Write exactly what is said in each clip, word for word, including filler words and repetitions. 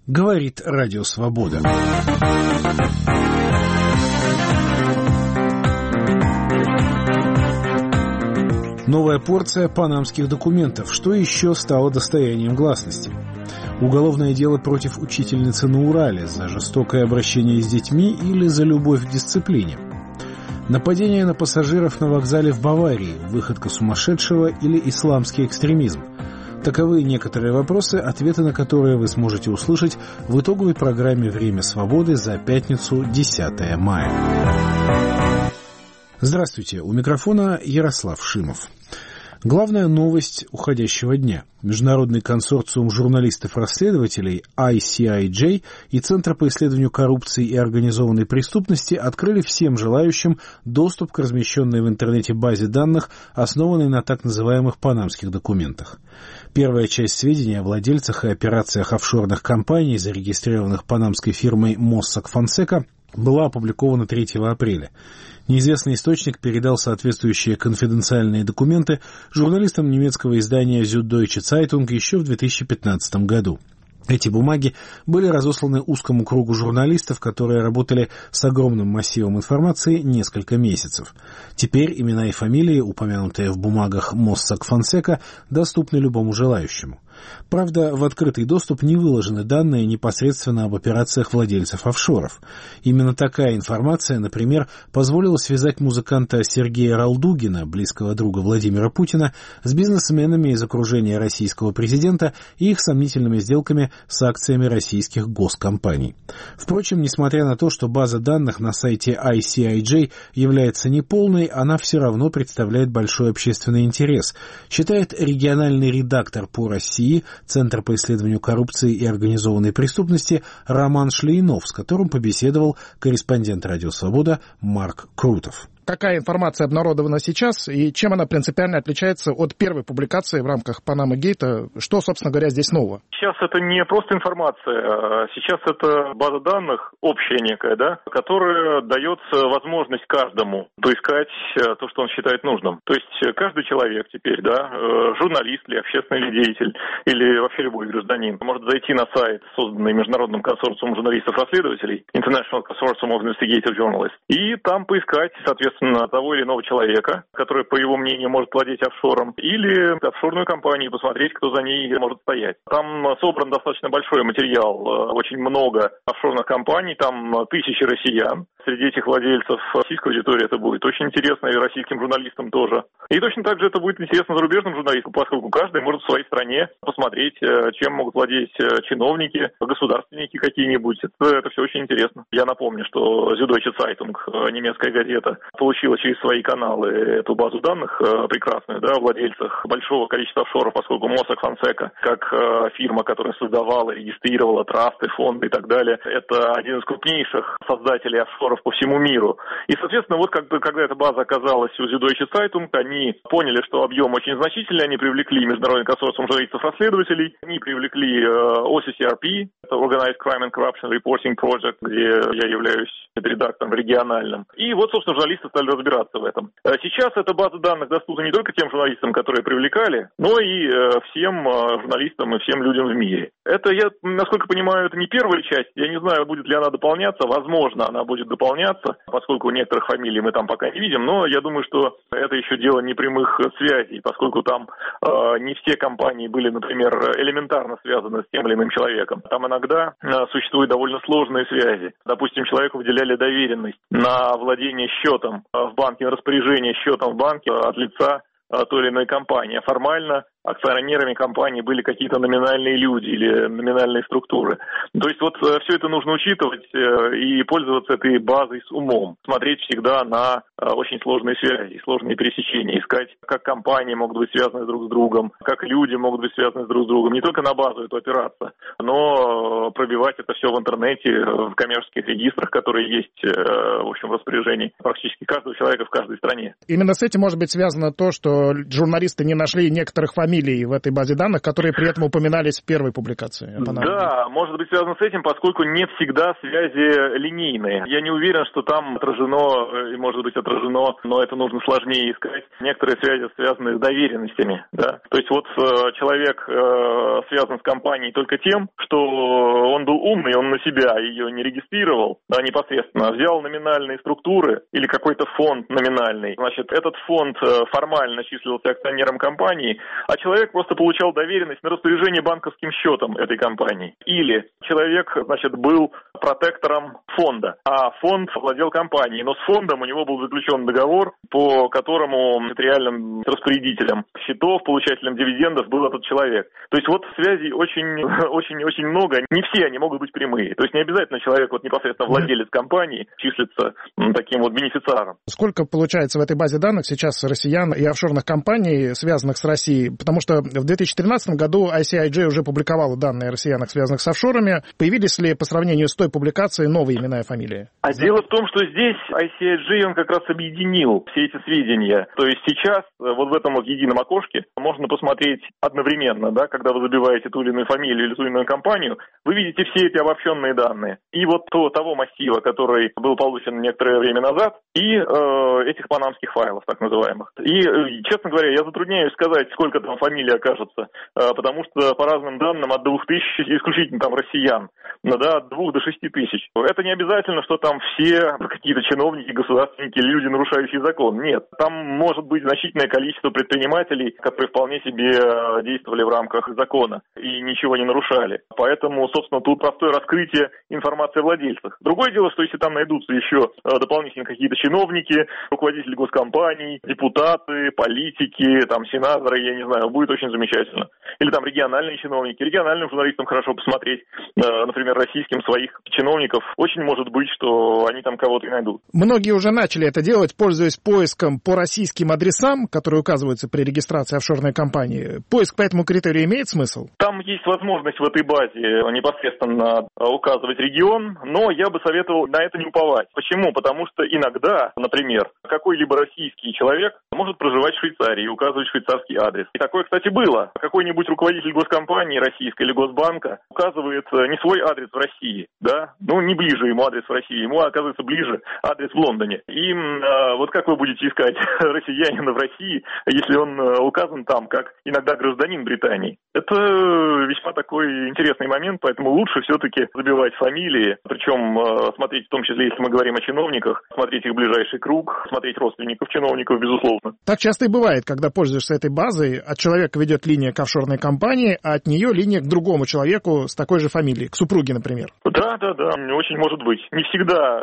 Говорит Радио Свобода. Новая порция панамских документов. Что еще стало достоянием гласности? Уголовное дело против учительницы на Урале за жестокое обращение с детьми или за любовь к дисциплине? Нападение на пассажиров на вокзале в Баварии, выходка сумасшедшего или исламский экстремизм? Таковы некоторые вопросы, ответы на которые вы сможете услышать в итоговой программе «Время свободы» за пятницу, десятое мая. Здравствуйте, у микрофона Ярослав Шимов. Главная новость уходящего дня. Международный консорциум журналистов-расследователей ай си ай джей и Центр по исследованию коррупции и организованной преступности открыли всем желающим доступ к размещенной в интернете базе данных, основанной на так называемых панамских документах. Первая часть сведений о владельцах и операциях офшорных компаний, зарегистрированных панамской фирмой Mossack Fonseca, была опубликована третьего апреля. Неизвестный источник передал соответствующие конфиденциальные документы журналистам немецкого издания Süddeutsche Zeitung еще в две тысячи пятнадцатом году. Эти бумаги были разосланы узкому кругу журналистов, которые работали с огромным массивом информации несколько месяцев. Теперь имена и фамилии, упомянутые в бумагах Mossack Fonseca, доступны любому желающему. Правда, в открытый доступ не выложены данные непосредственно об операциях владельцев офшоров. Именно такая информация, например, позволила связать музыканта Сергея Ралдугина, близкого друга Владимира Путина, с бизнесменами из окружения российского президента и их сомнительными сделками с акциями российских госкомпаний. Впрочем, несмотря на то, что база данных на сайте ай си ай джей является неполной, она все равно представляет большой общественный интерес, считает региональный редактор по России Центр по исследованию коррупции и организованной преступности Роман Шлейнов, с которым побеседовал корреспондент «Радио Свобода» Марк Крутов. Какая информация обнародована сейчас и чем она принципиально отличается от первой публикации в рамках Panama Gate? Что, собственно говоря, здесь нового? Сейчас это не просто информация, сейчас это база данных общая некая, да, которая дает возможность каждому поискать то, что он считает нужным. То есть каждый человек теперь, да, журналист или общественный деятель, или вообще любой гражданин, может зайти на сайт, созданный Международным консорциумом журналистов-расследователей, International Consortium of Investigative Journalists, и там поискать, соответственно, того или иного человека, который, по его мнению, может владеть офшором, или офшорную компанию, посмотреть, кто за ней может стоять. Там собран достаточно большой материал, очень много офшорных компаний, там тысячи россиян. Среди этих владельцев российской аудитории это будет очень интересно, и российским журналистам тоже. И точно так же это будет интересно зарубежным журналистам, поскольку каждый может в своей стране посмотреть, чем могут владеть чиновники, государственники какие-нибудь. Это, это все очень интересно. Я напомню, что Süddeutsche Zeitung, немецкая газета, получила через свои каналы эту базу данных прекрасную, да, о владельцах большого количества офшоров, поскольку Mossack Fonseca, как фирма, которая создавала, регистрировала трасты, фонды и так далее, это один из крупнейших создателей офшоров по всему миру. И, соответственно, вот как, когда эта база оказалась у Süddeutsche Zeitung, они поняли, что объем очень значительный, они привлекли Международный консорциум журналистов-расследователей, они привлекли о си си ар пи, это Organized Crime and Corruption Reporting Project, где я являюсь редактором региональным. И вот, собственно, журналисты стали разбираться в этом. Сейчас эта база данных доступна не только тем журналистам, которые привлекали, но и всем журналистам и всем людям в мире. Это, я, насколько понимаю, это не первая часть. Я не знаю, будет ли она дополняться. Возможно, она будет дополняться, поскольку некоторых фамилий мы там пока не видим. Но я думаю, что это еще дело непрямых связей, поскольку там э, не все компании были, например, элементарно связаны с тем или иным человеком. Там иногда э, существуют довольно сложные связи. Допустим, человеку выделяли доверенность на владение счетом в банке, на распоряжение счетом в банке от лица той или иной компании. А формально акционерами компании были какие-то номинальные люди или номинальные структуры. То есть вот все это нужно учитывать и пользоваться этой базой с умом. Смотреть всегда на очень сложные связи, сложные пересечения. Искать, как компании могут быть связаны друг с другом, как люди могут быть связаны друг с другом. Не только на базу эту опираться, но пробивать это все в интернете, в коммерческих регистрах, которые есть, в общем, в распоряжении практически каждого человека в каждой стране. Именно с этим может быть связано то, что журналисты не нашли некоторых фамилий в этой базе данных, которые при этом упоминались в первой публикации. Да, может быть связано с этим, поскольку не всегда связи линейные. Я не уверен, что там отражено, и может быть отражено, но это нужно сложнее искать. Некоторые связи связаны с доверенностями. Да? То есть вот человек связан с компанией только тем, что он он был умный, он на себя ее не регистрировал, да, непосредственно, а взял номинальные структуры или какой-то фонд номинальный. Значит, этот фонд формально числился акционером компании, а человек просто получал доверенность на распоряжение банковским счетом этой компании. Или человек, значит, был протектором фонда, а фонд владел компанией, но с фондом у него был заключен договор, по которому реальным распорядителем счетов, получателем дивидендов был этот человек. То есть вот связей очень-очень-очень много, не все они могут быть прямые. То есть не обязательно человек, вот непосредственно владелец компании, числится таким вот бенефициаром. Сколько получается в этой базе данных сейчас россиян и офшорных компаний, связанных с Россией? Потому что в две тысячи тринадцатом году ай си ай джей уже публиковала данные о россиянах, связанных с офшорами. Появились ли по сравнению с той публикацией новые имена и фамилии? А дело в том, что здесь ай си ай джей, он как раз объединил все эти сведения. То есть сейчас вот в этом вот едином окошке можно посмотреть одновременно, да, когда вы забиваете ту или иную фамилию или ту или иную компанию, вы видите все эти обобщенные данные. И вот то, того массива, который был получен некоторое время назад, и э, этих панамских файлов, так называемых. И, честно говоря, я затрудняюсь сказать, сколько там фамилий окажется, э, потому что по разным данным от двух тысяч, исключительно там россиян, да, от двух до шести тысяч. Это не обязательно, что там все какие-то чиновники, государственники, люди, нарушающие закон. Нет, там может быть значительное количество предпринимателей, которые вполне себе действовали в рамках закона и ничего не нарушали. Поэтому, собственно, тут простое раскрытие информации о владельцах. Другое дело, что если там найдутся еще дополнительно какие-то чиновники, руководители госкомпаний, депутаты, политики, там, сенаторы, я не знаю, будет очень замечательно. Или там региональные чиновники. Региональным журналистам хорошо посмотреть, например, российским своих чиновников. Очень может быть, что они там кого-то и найдут. Многие уже начали это делать, пользуясь поиском по российским адресам, которые указываются при регистрации офшорной компании. Поиск по этому критерию имеет смысл? Там есть возможность в этой базе непосредственно указывать регион, но я бы советовал на это не уповать. Почему? Потому что иногда, например, какой-либо российский человек может проживать в Швейцарии и указывать швейцарский адрес. И такое, кстати, было. Какой-нибудь руководитель госкомпании российской или Госбанка указывает не свой адрес в России, да, ну не ближе ему адрес в России, ему оказывается ближе адрес в Лондоне. И э, вот как вы будете искать россиянина в России, если он указан там как иногда гражданин Британии? Это весьма такой интересный момент, поэтому лучше все-таки забивать фамилии, причем э, смотреть, в том числе, если мы говорим о чиновниках, смотреть их ближайший круг, смотреть родственников чиновников, безусловно. Так часто и бывает, когда пользуешься этой базой, от человека ведет линия к офшорной компании, а от нее линия к другому человеку с такой же фамилией, к супруге, например. Да, да, да, очень может быть. Не всегда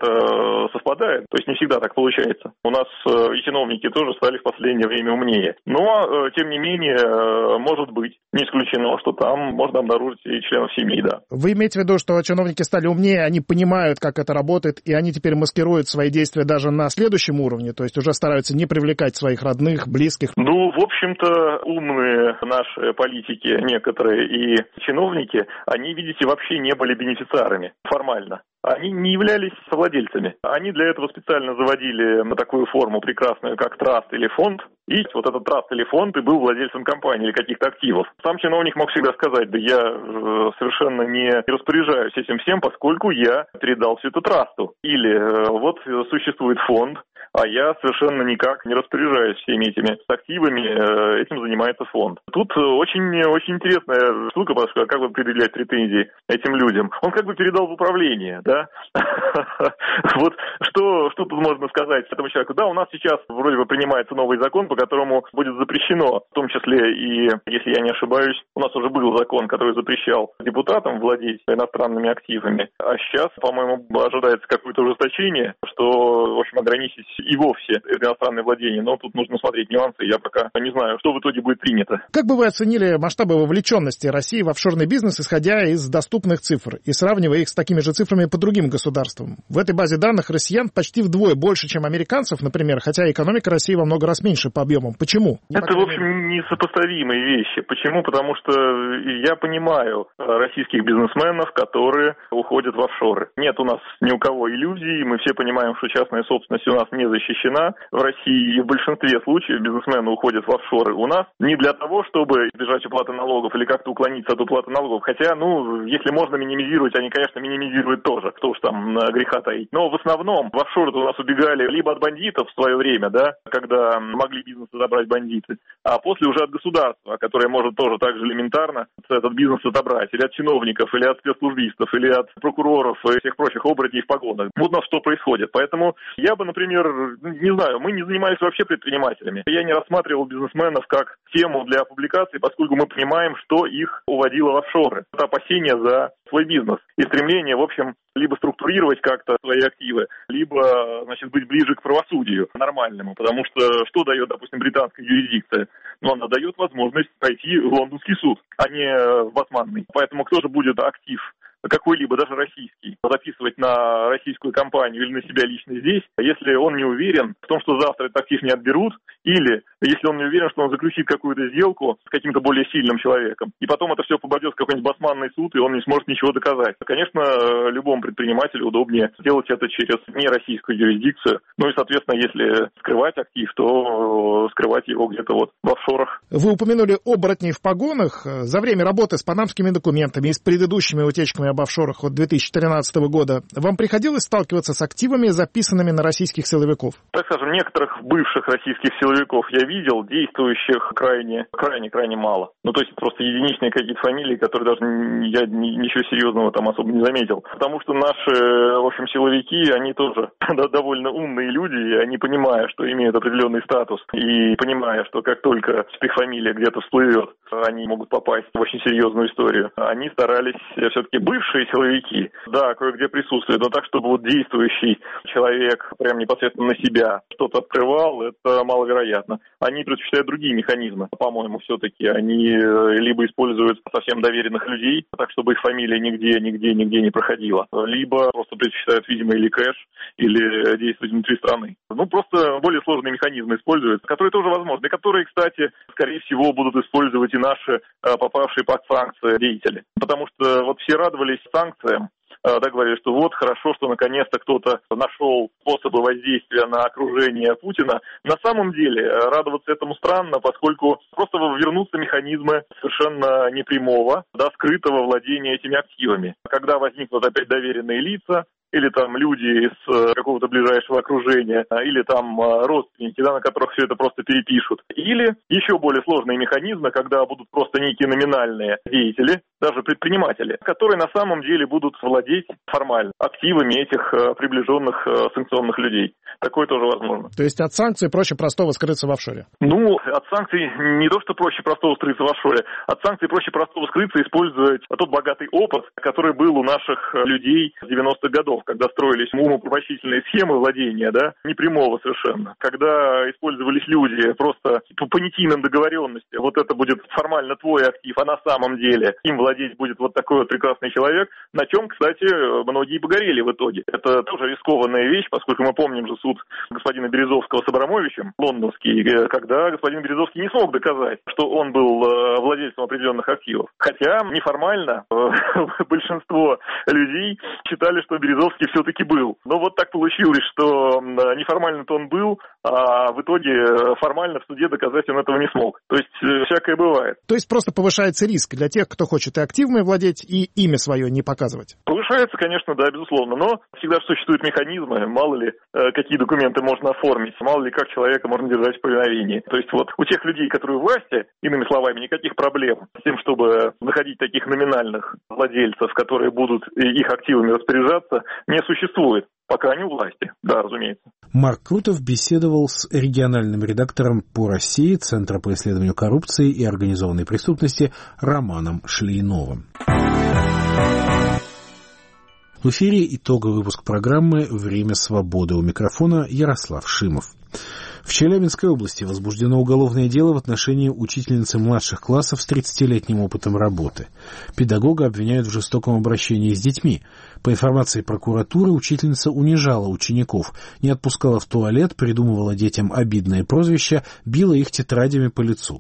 это совпадает, то есть не всегда так получается. У нас и чиновники тоже стали в последнее время умнее. Но, тем не менее, может быть, не исключено, что там можно обнаружить и членов семьи, да. Вы имеете в виду, что чиновники стали умнее, они понимают, как это работает, и они теперь маскируют свои действия даже на следующем уровне, то есть уже стараются не привлекать своих родных, близких? Ну, в общем-то, умные наши политики некоторые и чиновники, они, видите, вообще не были бенефициарами формально. Они не являлись совладельцами. Они для этого специально заводили на такую форму прекрасную, как траст или фонд. И вот этот траст или фонд и был владельцем компании или каких-то активов. Сам чиновник мог всегда сказать: да я э, совершенно не распоряжаюсь этим всем, поскольку я передал все это трасту. Или э, вот существует фонд, а я совершенно никак не распоряжаюсь всеми этими активами, э, этим занимается фонд. Тут очень-очень интересная штука, потому что как бы предъявлять претензии этим людям. Он как бы передал в управление, да? Вот что, что тут можно сказать этому человеку? Да, у нас сейчас вроде бы принимается новый закон, по которому будет запрещено, в том числе и, если я не ошибаюсь, у нас уже был закон, который запрещал депутатам владеть иностранными активами, а сейчас, по-моему, ожидается какое-то ужесточение, что, в общем, ограничить и вовсе это иностранное владение, но тут нужно смотреть нюансы, я пока не знаю, что в итоге будет принято. Как бы вы оценили масштабы вовлеченности России в офшорный бизнес, исходя из доступных цифр и сравнивая их с такими же цифрами по другим государствам? В этой базе данных россиян почти вдвое больше, чем американцев, например, хотя экономика России во много раз меньше по объемам. Почему? Это, в общем, несопоставимые вещи. Почему? Потому что я понимаю российских бизнесменов, которые уходят в офшоры. Нет у нас ни у кого иллюзий, мы все понимаем, что частная собственность у нас не защищена в России, и в большинстве случаев бизнесмены уходят в офшоры у нас не для того, чтобы избежать уплаты налогов или как-то уклониться от уплаты налогов. Хотя, ну, если можно минимизировать, они, конечно, минимизируют тоже, кто уж там греха таить. Но в основном в офшоры у нас убегали либо от бандитов в свое время, да, когда могли бизнес забрать бандиты, а после уже от государства, которое может тоже так же элементарно этот бизнес отобрать, или от чиновников, или от спецслужбистов, или от прокуроров и всех прочих оборотней в погонах. Вот у нас что происходит. Поэтому я бы, например, не знаю, мы не занимались вообще предпринимателями. Я не рассматривал бизнесменов как тему для публикации, поскольку мы понимаем, что их уводило в офшоры. Это опасения за свой бизнес и стремление, в общем, либо структурировать как-то свои активы, либо, значит, быть ближе к правосудию нормальному. Потому что что дает, допустим, британская юрисдикция? Ну, она дает возможность пойти в лондонский суд, а не в Басманный. Поэтому кто же будет актив какой-либо, даже российский, записывать на российскую компанию или на себя лично здесь, если он не уверен в том, что завтра этот актив не отберут, или если он не уверен, что он заключит какую-то сделку с каким-то более сильным человеком, и потом это все попадет в какой-нибудь басманный суд, и он не сможет ничего доказать. Конечно, любому предпринимателю удобнее сделать это через нероссийскую юрисдикцию. Ну и, соответственно, если скрывать актив, то скрывать его где-то вот в офшорах. Вы упомянули оборотней в погонах. За время работы с панамскими документами и с предыдущими утечками об офшорах от две тысячи тринадцатого года вам приходилось сталкиваться с активами, записанными на российских силовиков? Так скажем, некоторых бывших российских силовиков я видел, действующих крайне, крайне, крайне мало. Ну, то есть просто единичные какие-то фамилии, которые даже я ничего серьезного там особо не заметил. Потому что наши, в общем, силовики, они тоже довольно умные люди, и они, понимая, что имеют определенный статус, и понимая, что как только их фамилия где-то всплывет, они могут попасть в очень серьезную историю, они старались все-таки бывшие силовики, да, кое-где присутствуют, но так, чтобы вот действующий человек прям непосредственно на себя что-то открывал, это маловероятно. Они предпочитают другие механизмы, по-моему, все-таки. Они либо используют совсем доверенных людей, так, чтобы их фамилия нигде, нигде, нигде не проходила, либо просто предпочитают, видимо, или кэш, или действовать внутри страны. Ну, просто более сложные механизмы используют, которые тоже возможны, и которые, кстати, скорее всего, будут использовать и наши попавшие под санкции деятели. Потому что вот все радовались санкциям, да, говорили, что вот хорошо, что наконец-то кто-то нашел способы воздействия на окружение Путина. На самом деле радоваться этому странно, поскольку просто вернутся механизмы совершенно непрямого, да, скрытого владения этими активами. Когда возникнут опять доверенные лица, или там люди из какого-то ближайшего окружения, или там родственники, да, на которых все это просто перепишут. Или еще более сложные механизмы, когда будут просто некие номинальные деятели, даже предприниматели, которые на самом деле будут владеть формально активами этих приближенных санкционных людей. Такое тоже возможно. То есть от санкций проще простого скрыться в офшоре? Ну, от санкций не то, что проще простого скрыться в офшоре, от санкций проще простого скрыться, использовать тот богатый опыт, который был у наших людей с девяностых годов, когда строились умопомрачительные схемы владения, да, непрямого совершенно, когда использовались люди просто по понятийным договоренностям, вот это будет формально твой актив, а на самом деле им владеть будет вот такой вот прекрасный человек, на чем, кстати, многие погорели в итоге. Это тоже рискованная вещь, поскольку мы помним же суд господина Березовского с Абрамовичем, лондонский, когда господин Березовский не смог доказать, что он был владельцем определенных активов. Хотя неформально большинство людей считали, что Березовский все-таки был. Но вот так получилось, что неформально-то он был, а в итоге формально в суде доказать он этого не смог. То есть всякое бывает. То есть просто повышается риск для тех, кто хочет и активами владеть, и имя свое не показывать? Повышается, конечно, да, безусловно, но всегда существуют механизмы, мало ли какие документы можно оформить, мало ли как человека можно держать в повиновении. То есть вот у тех людей, которые у власти, иными словами, никаких проблем с тем, чтобы находить таких номинальных владельцев, которые будут их активами распоряжаться, не существует, пока они у власти, да, разумеется. Марк Крутов беседовал с региональным редактором по России Центра по исследованию коррупции и организованной преступности Романом Шлейновым. В эфире итоговый выпуск программы «Время свободы». У микрофона Ярослав Шимов. В Челябинской области возбуждено уголовное дело в отношении учительницы младших классов с тридцатилетним опытом работы. Педагога обвиняют в жестоком обращении с детьми. По информации прокуратуры, учительница унижала учеников, не отпускала в туалет, придумывала детям обидные прозвища, била их тетрадями по лицу.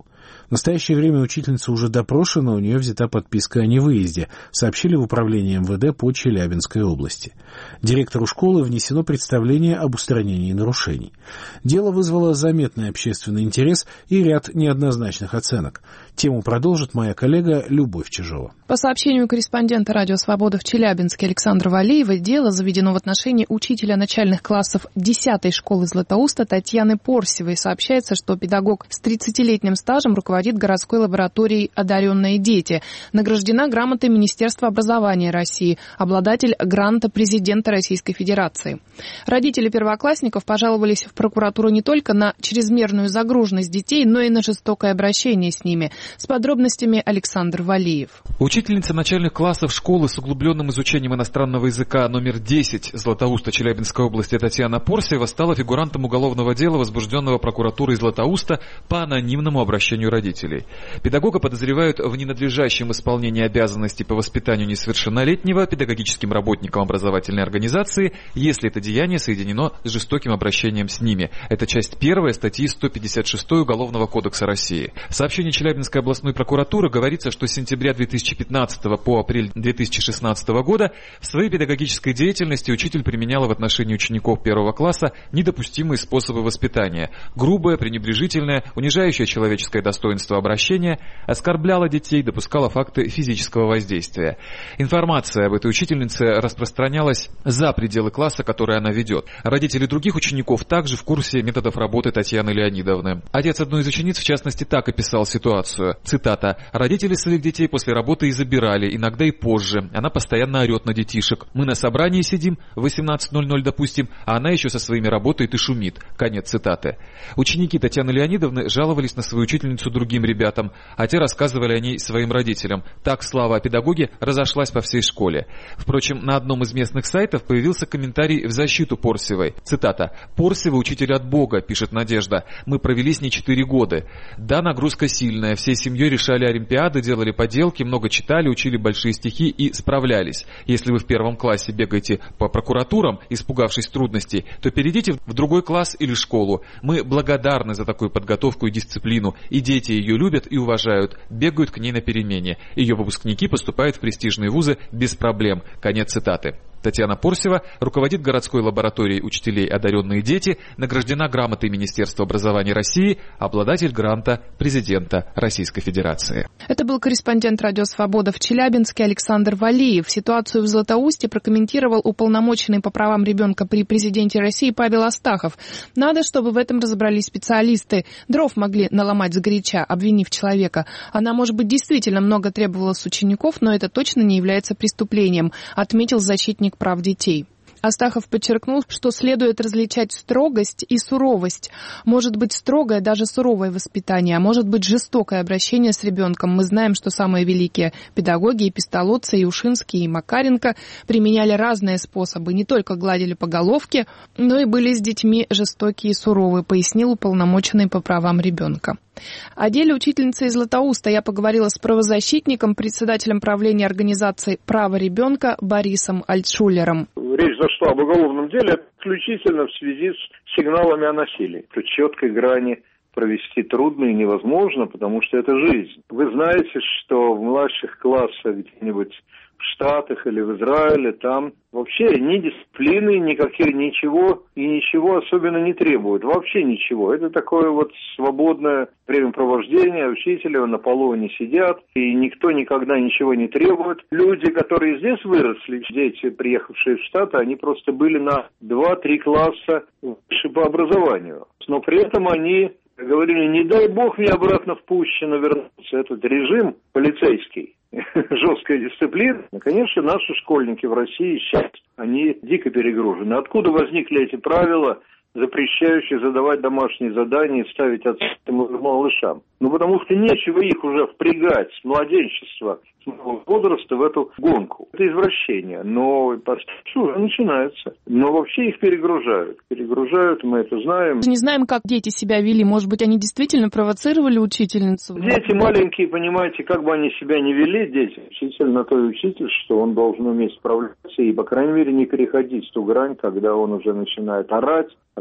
В настоящее время учительница уже допрошена, у нее взята подписка о невыезде, сообщили в управлении эм вэ дэ по Челябинской области. Директору школы внесено представление об устранении нарушений. Дело вызвало заметный общественный интерес и ряд неоднозначных оценок. Тему продолжит моя коллега Любовь Чижова. По сообщению корреспондента «Радио Свобода» в Челябинске Александра Валиева, дело заведено в отношении учителя начальных классов десятой школы Златоуста Татьяны Порсевой. Сообщается, что педагог с тридцатилетним стажем руководит городской лабораторией «Одаренные дети». Награждена грамотой Министерства образования России, обладатель гранта президента Российской Федерации. Родители первоклассников пожаловались в прокуратуру не только на чрезмерную загруженность детей, но и на жестокое обращение с ними. С подробностями Александр Валиев. Учительница начальных классов школы с углубленным изучением иностранного языка номер десять Златоуста Челябинской области Татьяна Порсева стала фигурантом уголовного дела, возбужденного прокуратурой Златоуста по анонимному обращению родителей. Педагога подозревают в ненадлежащем исполнении обязанностей по воспитанию несовершеннолетнего педагогическим работникам образовательной организации, если это деяние соединено с жестоким обращением с ними. Это часть первая статьи сто пятьдесят шесть Уголовного кодекса России. В сообщении Челябинской областной прокуратуры говорится, что с сентября две тысячи пятнадцатого по апрель две тысячи шестнадцатого года в своей педагогической деятельности учитель применял в отношении учеников первого класса недопустимые способы воспитания: грубое, пренебрежительное, унижающее человеческое достоинство обращение, оскорбляла детей, допускала факты физического воздействия. Информация об этой учительнице распространялась за пределы класса, который она ведет. Родители других учеников также в курсе методов работы Татьяны Леонидовны. Отец одной из учениц, в частности, так описал ситуацию. Цитата: «Родители своих детей после работы и забирали, иногда и позже. Она постоянно орет на детишек. Мы на собрании сидим, в восемнадцать ноль ноль, допустим, а она еще со своими работает и шумит». Конец цитаты. Ученики Татьяны Леонидовны жаловались на свою учительницу другим ребятам, а те рассказывали о ней своим родителям. Так слава о педагоге разошлась по всей школе. Впрочем, на одном из местных сайтов появился комментарий в защиту Порсевой. Цитата: «Порсева учитель от Бога», пишет Надежда. «Мы провели с ней четыре года. Да, нагрузка сильная. Всей семьей решали олимпиады, делали поделки, много читали, учили большие стихи и справлялись. Если вы в первом классе бегаете по прокуратурам, испугавшись трудностей, то перейдите в другой класс или школу. Мы благодарны за такую подготовку и дисциплину. И дети ее любят и уважают, бегают к ней на перемене. Ее выпускники поступают в престижные вузы без проблем». Конец цитаты. Татьяна Порсева руководит городской лабораторией учителей «Одаренные дети», награждена грамотой Министерства образования России, обладатель гранта президента Российской Федерации. Это был корреспондент «Радио Свобода» в Челябинске Александр Валиев. Ситуацию в Златоусте прокомментировал уполномоченный по правам ребенка при президенте России Павел Астахов. Надо, чтобы в этом разобрались специалисты. Дров могли наломать сгоряча, обвинив человека. Она, может быть, действительно много требовала с учеников, но это точно не является преступлением, отметил защитник прав детей. Астахов подчеркнул, что следует различать строгость и суровость. Может быть строгое, даже суровое воспитание, а может быть жестокое обращение с ребенком. Мы знаем, что самые великие педагоги, и Пестолоцци, и Ушинский, и Макаренко применяли разные способы. Не только гладили по головке, но и были с детьми жестокие и суровые, пояснил уполномоченный по правам ребенка. О деле учительницы из Златоуста я поговорила с правозащитником, председателем правления организации «Право ребенка» Борисом Альтшулером. Речь зашла об уголовном деле исключительно в связи с сигналами о насилии. Тут четкой грани провести трудно и невозможно, потому что это жизнь. Вы знаете, что в младших классах где-нибудь в Штатах или в Израиле там вообще ни дисциплины, никаких ничего и ничего особенно не требуют. Вообще ничего. Это такое вот свободное времяпровождение. Учителя на полу не сидят, и никто никогда ничего не требует. Люди, которые здесь выросли, дети, приехавшие в Штаты, они просто были на два-три класса выше по образованию. Но при этом они говорили: не дай бог мне обратно в Пущино вернуться. Этот режим полицейский, жесткая дисциплина. Конечно, наши школьники в России сейчас, они дико перегружены. Откуда возникли эти правила, запрещающие задавать домашние задания и ставить оценки малышам? Ну, потому что нечего их уже впрягать с младенчества, с малого возраста в эту гонку. Это извращение, но уже начинается. Но вообще их перегружают. Перегружают, мы это знаем. Не знаем, как дети себя вели. Может быть, они действительно провоцировали учительницу? Дети маленькие, понимаете, как бы они себя не вели, дети. Учитель на то и учитель, что он должен уметь справляться и, по крайней мере, не переходить ту грань, когда он уже начинает орать,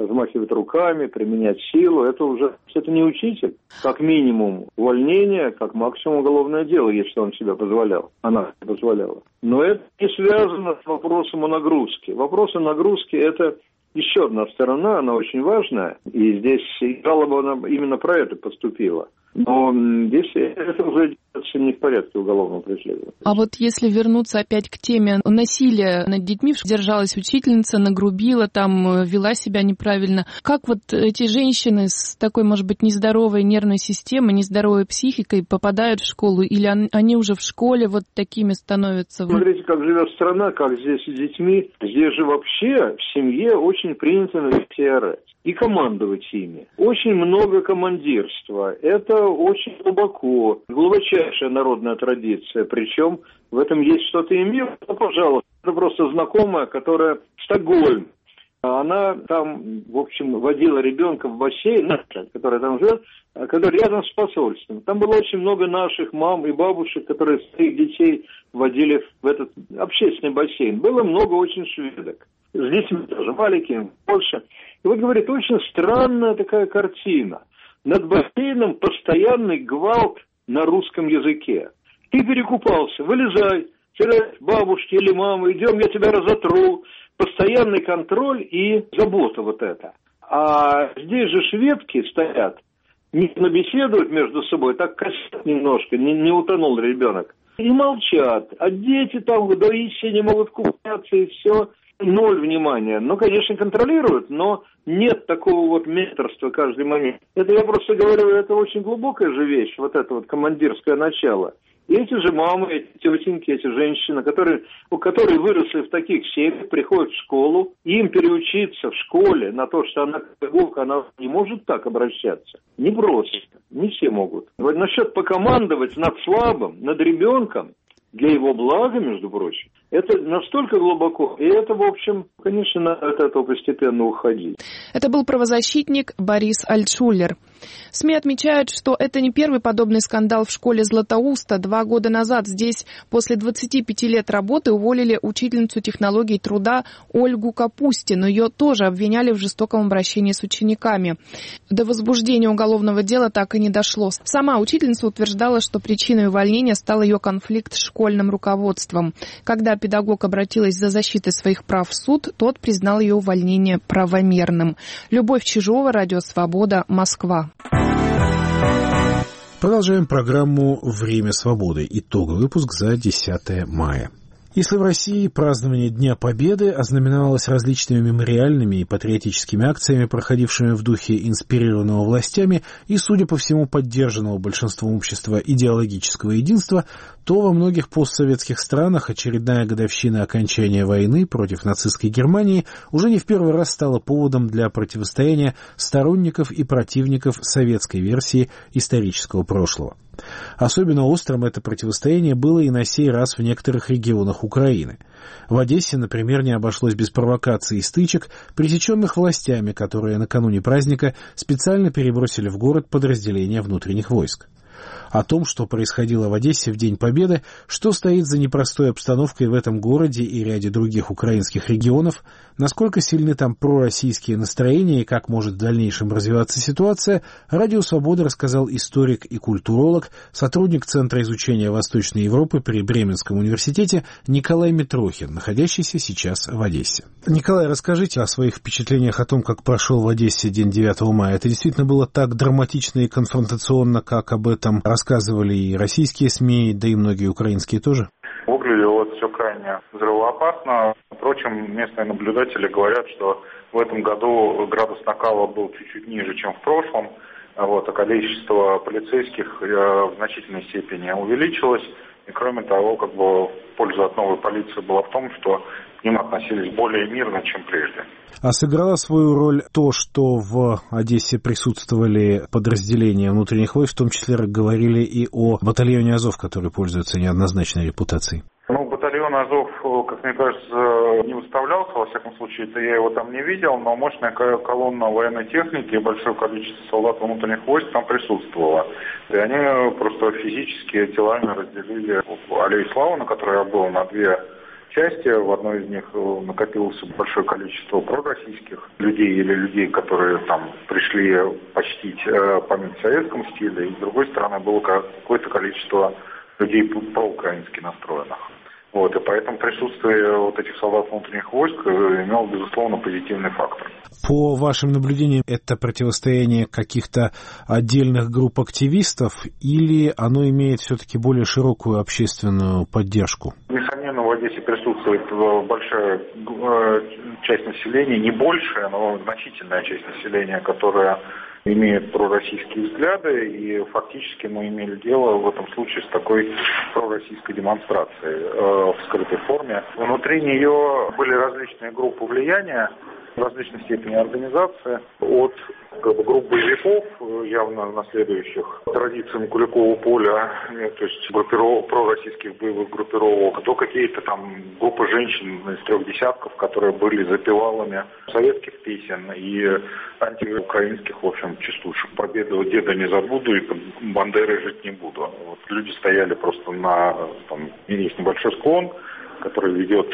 размахивать руками, применять силу, это уже это не учитель. Как минимум увольнение, как максимум уголовное дело, если он себе позволял, она позволяла. Но это не связано с вопросом о нагрузке. Вопрос о нагрузке – это еще одна сторона, она очень важная, и здесь жалоба она именно про это поступила. Но здесь это уже не в порядке уголовного преследования. А вот если вернуться опять к теме насилия над детьми, держалась учительница, нагрубила, там вела себя неправильно. Как вот эти женщины с такой, может быть, нездоровой нервной системой, нездоровой психикой попадают в школу? Или они уже в школе вот такими становятся? Смотрите, как живет страна, как здесь с детьми. Здесь же вообще в семье очень принято на детей орать и командовать ими. Очень много командирства. Это очень глубоко, глубочайшая народная традиция. Причем в этом есть что-то и мир. Ну, пожалуйста, это просто знакомая, которая Стокгольм. Она там, в общем, водила ребенка в бассейн, которая там живет, который рядом с посольством. Там было очень много наших мам и бабушек, которые своих детей водили в этот общественный бассейн. Было много очень шведок. С детьми тоже, маленькими, больше. И вот, говорит, очень странная такая картина. Над бассейном постоянный гвалт на русском языке. Ты перекупался, вылезай, теряй бабушки или мамы, идем, я тебя разотру. Постоянный контроль и забота вот это. А здесь же шведки стоят, не беседуют между собой, так косят немножко, не, не утонул ребенок. И молчат. А дети там доить не могут купаться и все. Ноль внимания. Ну, конечно, контролируют, но нет такого вот менторства каждый момент. Это я просто говорю, это очень глубокая же вещь, вот это вот командирское начало. И эти же мамы, эти тетеньки, эти женщины, которые, которые выросли в таких семьях, приходят в школу, им переучиться в школе на то, что она педагог, она не может так обращаться. Не просто. Не все могут. Вот насчет покомандовать над слабым, над ребенком, для его блага, между прочим, это настолько глубоко, и это, в общем, конечно, надо от этого постепенно уходить. Это был правозащитник Борис Альтшулер. СМИ отмечают, что это не первый подобный скандал в школе Златоуста. Два года назад здесь после двадцати пяти лет работы уволили учительницу технологий труда Ольгу Капустину. Ее тоже обвиняли в жестоком обращении с учениками. До возбуждения уголовного дела так и не дошло. Сама учительница утверждала, что причиной увольнения стал ее конфликт с школьным руководством. Когда педагог обратилась за защитой своих прав в суд, тот признал ее увольнение правомерным. Любовь Чижова, Радио Свобода, Москва. Продолжаем программу «Время свободы». Итоговый выпуск за десятое мая. Если в России празднование Дня Победы ознаменовалось различными мемориальными и патриотическими акциями, проходившими в духе инспирированного властями и, судя по всему, поддержанного большинством общества идеологического единства, то во многих постсоветских странах очередная годовщина окончания войны против нацистской Германии уже не в первый раз стала поводом для противостояния сторонников и противников советской версии исторического прошлого. Особенно острым это противостояние было и на сей раз в некоторых регионах Украины. В Одессе, например, не обошлось без провокаций и стычек, пресеченных властями, которые накануне праздника специально перебросили в город подразделения внутренних войск. О том, что происходило в Одессе в День Победы, что стоит за непростой обстановкой в этом городе и ряде других украинских регионов, насколько сильны там пророссийские настроения и как может в дальнейшем развиваться ситуация, Радио Свобода рассказал историк и культуролог, сотрудник Центра изучения Восточной Европы при Бременском университете Николай Митрохин, находящийся сейчас в Одессе. Николай, расскажите о своих впечатлениях о том, как прошел в Одессе день девятого мая. Это действительно было так драматично и конфронтационно, как об этом рассказывали и российские СМИ, да и многие украинские тоже? Выглядело все крайне взрывоопасно. Впрочем, местные наблюдатели говорят, что в этом году градус накала был чуть-чуть ниже, чем в прошлом. Вот, а количество полицейских в значительной степени увеличилось. И кроме того, как бы польза от новой полиции была в том, что к ним относились более мирно, чем прежде. А сыграло свою роль то, что в Одессе присутствовали подразделения внутренних войск, в том числе говорили и о батальоне «Азов», который пользуется неоднозначной репутацией? Ну, батальон «Азов», как мне кажется, не выставлялся, во всяком случае, это я его там не видел, но мощная колонна военной техники и большое количество солдат внутренних войск там присутствовало. И они просто физически телами разделили аллею Славы, на которой я был, на две части. В одной из них накопилось большое количество пророссийских людей или людей, которые там пришли почтить память в советском стиле. И с другой стороны было какое-то количество людей проукраински настроенных. Вот, и поэтому присутствие вот этих солдат внутренних войск имело, безусловно, позитивный фактор. По вашим наблюдениям, это противостояние каких-то отдельных групп активистов или оно имеет все-таки более широкую общественную поддержку? Несомненно, в Одессе присутствует большая часть населения, не большая, но значительная часть населения, которая имеет пророссийские взгляды, и фактически мы имели дело в этом случае с такой пророссийской демонстрацией э, в скрытой форме. Внутри нее были различные группы влияния, в различной степени организации, от как бы, групп боевиков, явно наследующих традициям Куликового поля, то есть группиров, пророссийских боевых группировок, до какие-то там группы женщин из трех десятков, которые были запевалами советских песен и антиукраинских, в общем, частушек. Победу деда не забуду и под Бандерой жить не буду. Вот, люди стояли просто на, там, есть небольшой склон, который ведет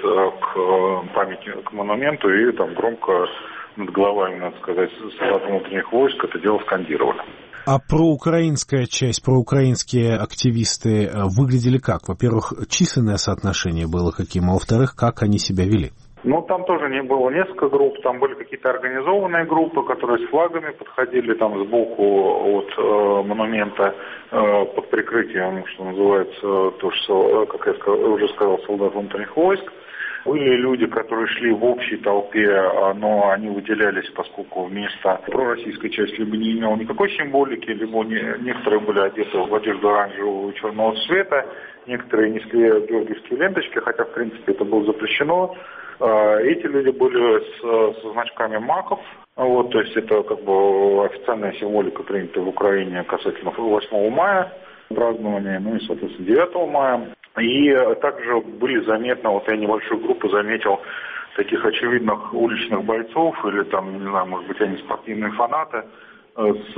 к памяти, к монументу, и там громко над головами, надо сказать, солдат внутренних войск это дело скандировали. А проукраинская часть, проукраинские активисты выглядели как? Во-первых, численное соотношение было каким, а во-вторых, как они себя вели? Ну, там тоже не было несколько групп, там были какие-то организованные группы, которые с флагами подходили там сбоку от э, монумента э, под прикрытием, что называется, то, что, как я сказал, уже сказал, солдат внутренних войск. Были люди, которые шли в общей толпе, но они выделялись, поскольку вместо пророссийской части либо не имел никакой символики, либо не, некоторые были одеты в одежду оранжевого и черного цвета, некоторые несли георгиевские ленточки, хотя, в принципе, это было запрещено. Эти люди были с, со значками маков, вот, то есть это как бы официальная символика, принятая в Украине касательно восьмого мая празднования, ну и, соответственно, девятого мая. И также были заметны, вот я небольшую группу заметил, таких очевидных уличных бойцов, или там, не знаю, может быть, они спортивные фанаты, с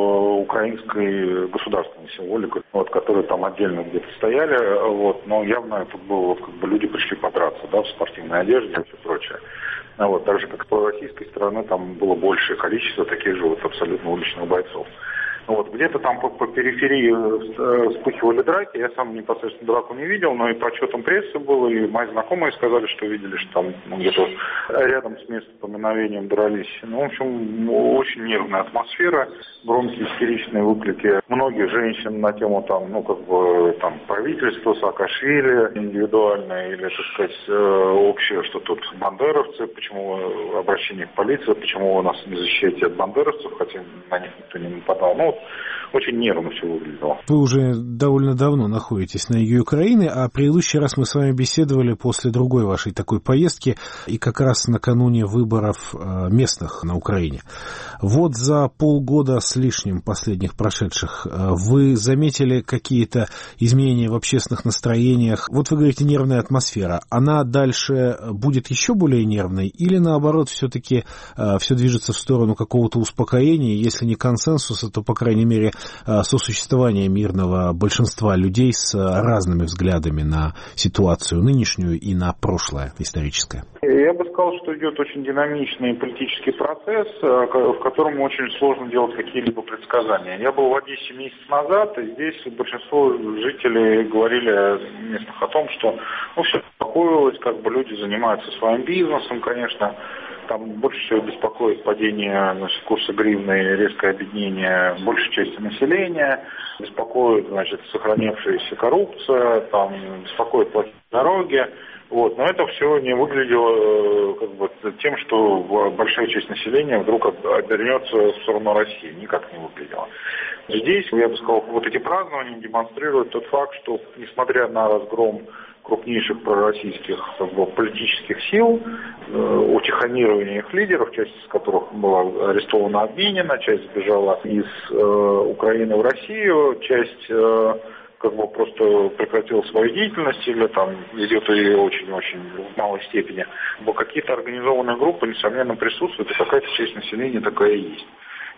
украинской государственной символикой, вот, которые там отдельно где-то стояли, вот, но явно это было, вот, как бы люди пришли подраться, да, в спортивной одежде и все прочее. Вот, так же, как с российской стороны, там было большее количество таких же вот абсолютно уличных бойцов. Вот, где-то там по, по периферии вспыхивали драки, я сам непосредственно драку не видел, но и по отчетам прессы было, и мои знакомые сказали, что видели, что там ну, где-то рядом с местом поминовением дрались. Ну, в общем, очень нервная атмосфера, громкие истеричные выклики многих женщин на тему там, ну, как бы, там, правительства, Саакашвили индивидуальное, или, так сказать, общее, что тут бандеровцы, почему обращение к полиции, почему вы нас не защищаете от бандеровцев, хотя на них никто не нападал. Ну, очень нервно все выглядело. Вы уже довольно давно находитесь на юге Украины, а предыдущий раз мы с вами беседовали после другой вашей такой поездки, и как раз накануне выборов местных на Украине. Вот за полгода с лишним последних прошедших вы заметили какие-то изменения в общественных настроениях? Вот вы говорите, нервная атмосфера. Она дальше будет еще более нервной или наоборот все-таки все движется в сторону какого-то успокоения, если не консенсуса, то, по крайней мере, сосуществования мирного большинства людей с разными взглядами на ситуацию нынешнюю и на прошлое историческое? Я бы сказал, что идет очень динамичный политический процесс, в котором очень сложно делать какие-либо предсказания. Я был в Одессе месяц назад, и здесь большинство жителей говорили местных о том, что ну, все успокоилось, как бы люди занимаются своим бизнесом, конечно. Там больше всего беспокоит падение, значит, курса гривны, резкое обеднение большей части населения, беспокоит, значит, сохранившаяся коррупция, там, беспокоит плохие дороги. Вот. Но это все не выглядело как бы, тем, что большая часть населения вдруг обернется в сторону России. Никак не выглядело. Здесь, я бы сказал, вот эти празднования демонстрируют тот факт, что, несмотря на разгром крупнейших пророссийских как бы, политических сил, э, утихомирование их лидеров, часть из которых была арестована, обменена, часть сбежала из э, Украины в Россию, часть э, как бы просто прекратила свою деятельность или там ведет ее очень-очень в малой степени. Какие-то организованные группы, несомненно, присутствуют, и какая-то часть населения такая и есть.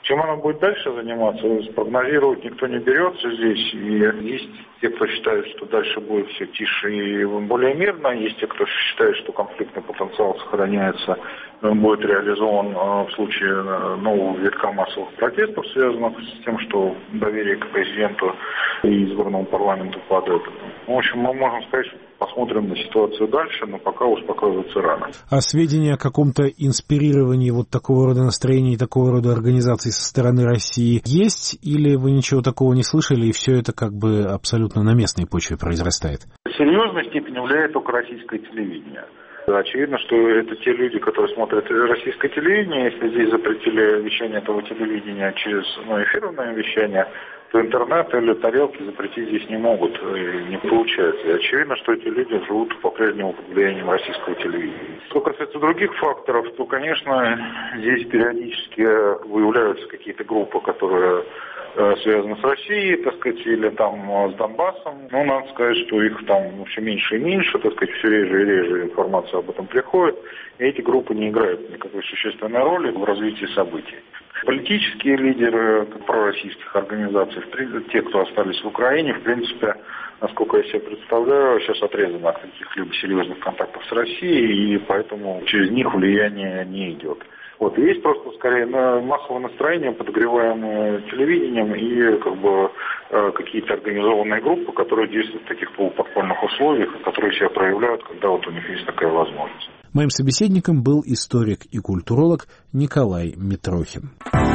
Чем она будет дальше заниматься, спрогнозировать никто не берется здесь. И есть те, кто считает, что дальше будет все тише и более мирно. Есть те, кто считает, что конфликтный потенциал сохраняется, будет реализован в случае нового витка массовых протестов, связанных с тем, что доверие к президенту и избранному парламенту падает. В общем, мы можем сказать, что посмотрим на ситуацию дальше, но пока успокаиваться рано. А сведения о каком-то инспирировании вот такого рода настроений и такого рода организаций со стороны России есть? Или вы ничего такого не слышали, и все это как бы абсолютно на местной почве произрастает? Серьезной степени влияет только российское телевидение. Очевидно, что это те люди, которые смотрят российское телевидение. Если здесь запретили вещание этого телевидения через ну, эфирное вещание, то интернет или тарелки запретить здесь не могут, и не получается. И очевидно, что эти люди живут по-прежнему под влиянием российского телевидения. Что касается других факторов, то, конечно, здесь периодически выявляются какие-то группы, которые связаны с Россией, так сказать, или там с Донбассом. Но надо сказать, что их там все меньше и меньше, так сказать, все реже и реже информация об этом приходит. И эти группы не играют никакой существенной роли в развитии событий. Политические лидеры пророссийских организаций, те, кто остались в Украине, в принципе, насколько я себе представляю, сейчас отрезаны от каких-либо серьезных контактов с Россией, и поэтому через них влияние не идет. Вот, есть просто, скорее, массовое настроение, подогреваемое телевидением, и как бы какие-то организованные группы, которые действуют в таких полуподпольных условиях, которые себя проявляют, когда вот у них есть такая возможность. Моим собеседником был историк и культуролог Николай Митрохин.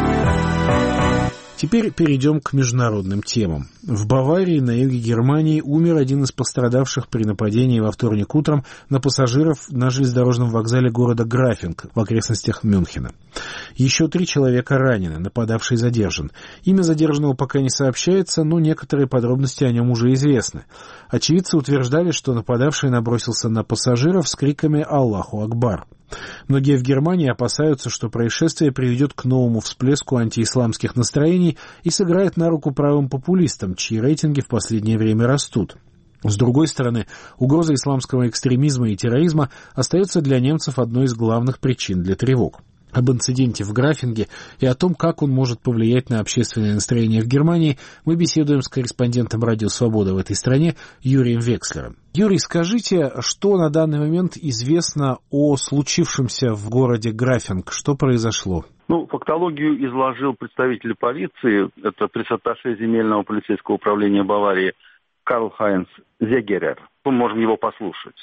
Теперь перейдем к международным темам. В Баварии на юге Германии умер один из пострадавших при нападении во вторник утром на пассажиров на железнодорожном вокзале города Графинг в окрестностях Мюнхена. Еще три человека ранены, нападавший задержан. Имя задержанного пока не сообщается, но некоторые подробности о нем уже известны. Очевидцы утверждали, что нападавший набросился на пассажиров с криками «Аллаху Акбар». Многие в Германии опасаются, что происшествие приведет к новому всплеску антиисламских настроений и сыграет на руку правым популистам, чьи рейтинги в последнее время растут. С другой стороны, угроза исламского экстремизма и терроризма остается для немцев одной из главных причин для тревог. Об инциденте в Графинге и о том, как он может повлиять на общественное настроение в Германии, мы беседуем с корреспондентом «Радио Свобода» в этой стране Юрием Векслером. Юрий, скажите, что на данный момент известно о случившемся в городе Графинг? Что произошло? Ну, фактологию изложил представитель полиции, это пресс-атташе земельного полицейского управления Баварии Карл-Хайнц Зегерер. Мы можем его послушать.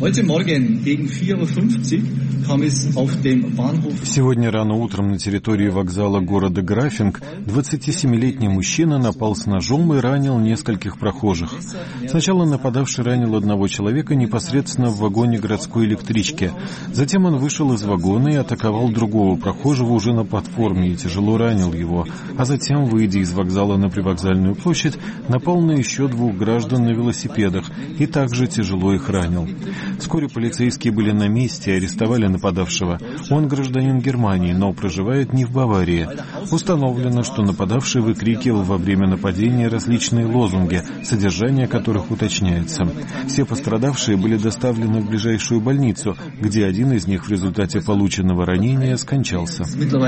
Сегодня рано утром на территории вокзала города Графинг двадцатисемилетний мужчина напал с ножом и ранил нескольких прохожих. Сначала нападавший ранил одного человека непосредственно в вагоне городской электрички. Затем он вышел из вагона и атаковал другого прохожего уже на платформе и тяжело ранил его. А затем, выйдя из вокзала на привокзальную площадь, напал на еще двух граждан на велосипедах и также тяжело их ранил. Вскоре полицейские были на месте и арестовали нападавшего. Он гражданин Германии, но проживает не в Баварии. Установлено, что нападавший выкрикивал во время нападения различные лозунги, содержание которых уточняется. Все пострадавшие были доставлены в ближайшую больницу, где один из них в результате полученного ранения скончался.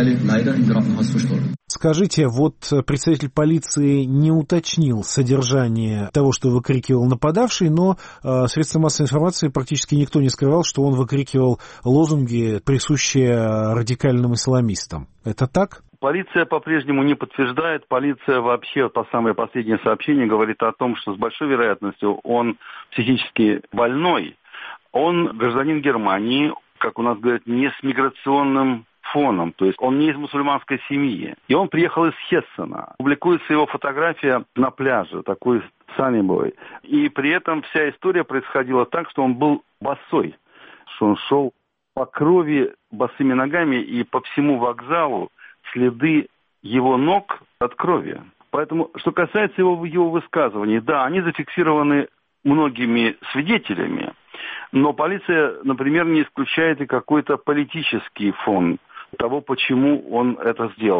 Скажите, вот представитель полиции не уточнил содержание того, что выкрикивал нападавший, но э, средства массовой информации практически никто не скрывал, что он выкрикивал лозунги, присущие радикальным исламистам. Это так? Полиция по-прежнему не подтверждает. Полиция вообще, по самое последнее сообщение, говорит о том, что с большой вероятностью он психически больной. Он гражданин Германии, как у нас говорят, не с миграционным фоном, то есть он не из мусульманской семьи. И он приехал из Хессена. Публикуется его фотография на пляже, такой саннибой. И при этом вся история происходила так, что он был босой, что он шел по крови босыми ногами, и по всему вокзалу следы его ног от крови. Поэтому, что касается его, его высказываний, да, они зафиксированы многими свидетелями, но полиция, например, не исключает и какой-то политический фон того, почему он это сделал.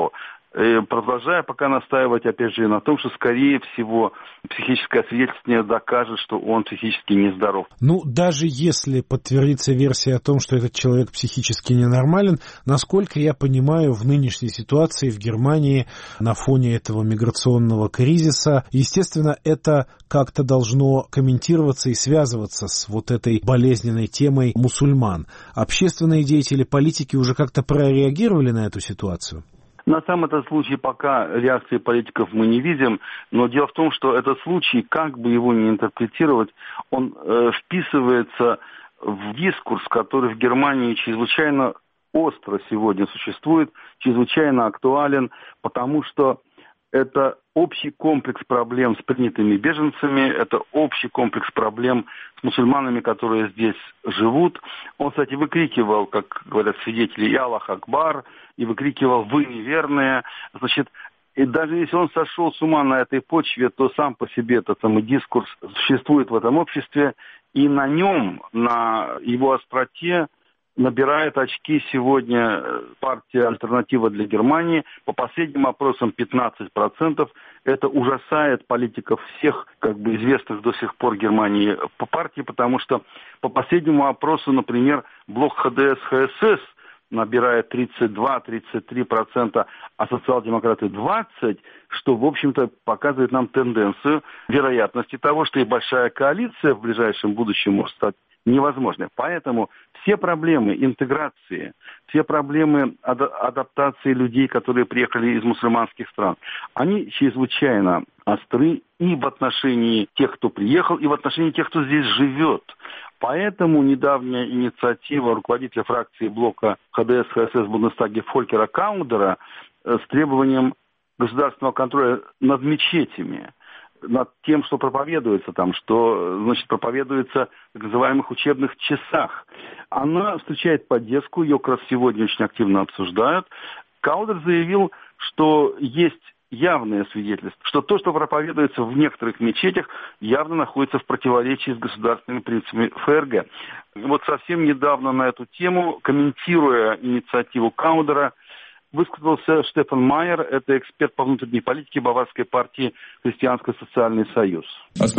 продолжая пока настаивать, опять же, на том, что, скорее всего, психическое освидетельствование докажет, что он психически нездоров. Ну, даже если подтвердится версия о том, что этот человек психически ненормален, насколько я понимаю, в нынешней ситуации в Германии на фоне этого миграционного кризиса, естественно, это как-то должно комментироваться и связываться с вот этой болезненной темой мусульман. Общественные деятели, политики уже как-то прореагировали на эту ситуацию? На самом этом случае пока реакции политиков мы не видим, но дело в том, что этот случай, как бы его ни интерпретировать, он э, вписывается в дискурс, который в Германии чрезвычайно остро сегодня существует, чрезвычайно актуален, потому что это общий комплекс проблем с принятыми беженцами, это общий комплекс проблем с мусульманами, которые здесь живут. Он, кстати, выкрикивал, как говорят свидетели, «Я Аллах Акбар», и выкрикивал «Вы неверные». Значит, и даже если он сошел с ума на этой почве, то сам по себе этот самый дискурс существует в этом обществе, и на нем, на его остроте, набирает очки сегодня партия «Альтернатива для Германии». По последним опросам пятнадцать процентов. Это ужасает политиков всех, как бы известных до сих пор Германии по партии, потому что по последнему опросу, например, блок ХДС-ХСС набирает тридцать два - тридцать три процента, а социал-демократы двадцать процентов, что, в общем-то, показывает нам тенденцию вероятности того, что и большая коалиция в ближайшем будущем может стать невозможной. Поэтому все проблемы интеграции, все проблемы ад- адаптации людей, которые приехали из мусульманских стран, они чрезвычайно остры и в отношении тех, кто приехал, и в отношении тех, кто здесь живет. Поэтому недавняя инициатива руководителя фракции блока ХДС-ХСС в Бундестаге Фолькера Каудера с требованием государственного контроля над мечетями, над тем, что проповедуется там, что, значит, проповедуется в так называемых учебных часах. Она встречает поддержку, ее как раз сегодня очень активно обсуждают. Каудер заявил, что есть явное свидетельство, что то, что проповедуется в некоторых мечетях, явно находится в противоречии с государственными принципами ФРГ. Вот совсем недавно на эту тему, комментируя инициативу Каудера, высказался Штефан Майер, это эксперт по внутренней политике Баварской партии «Христианско-социальный союз». С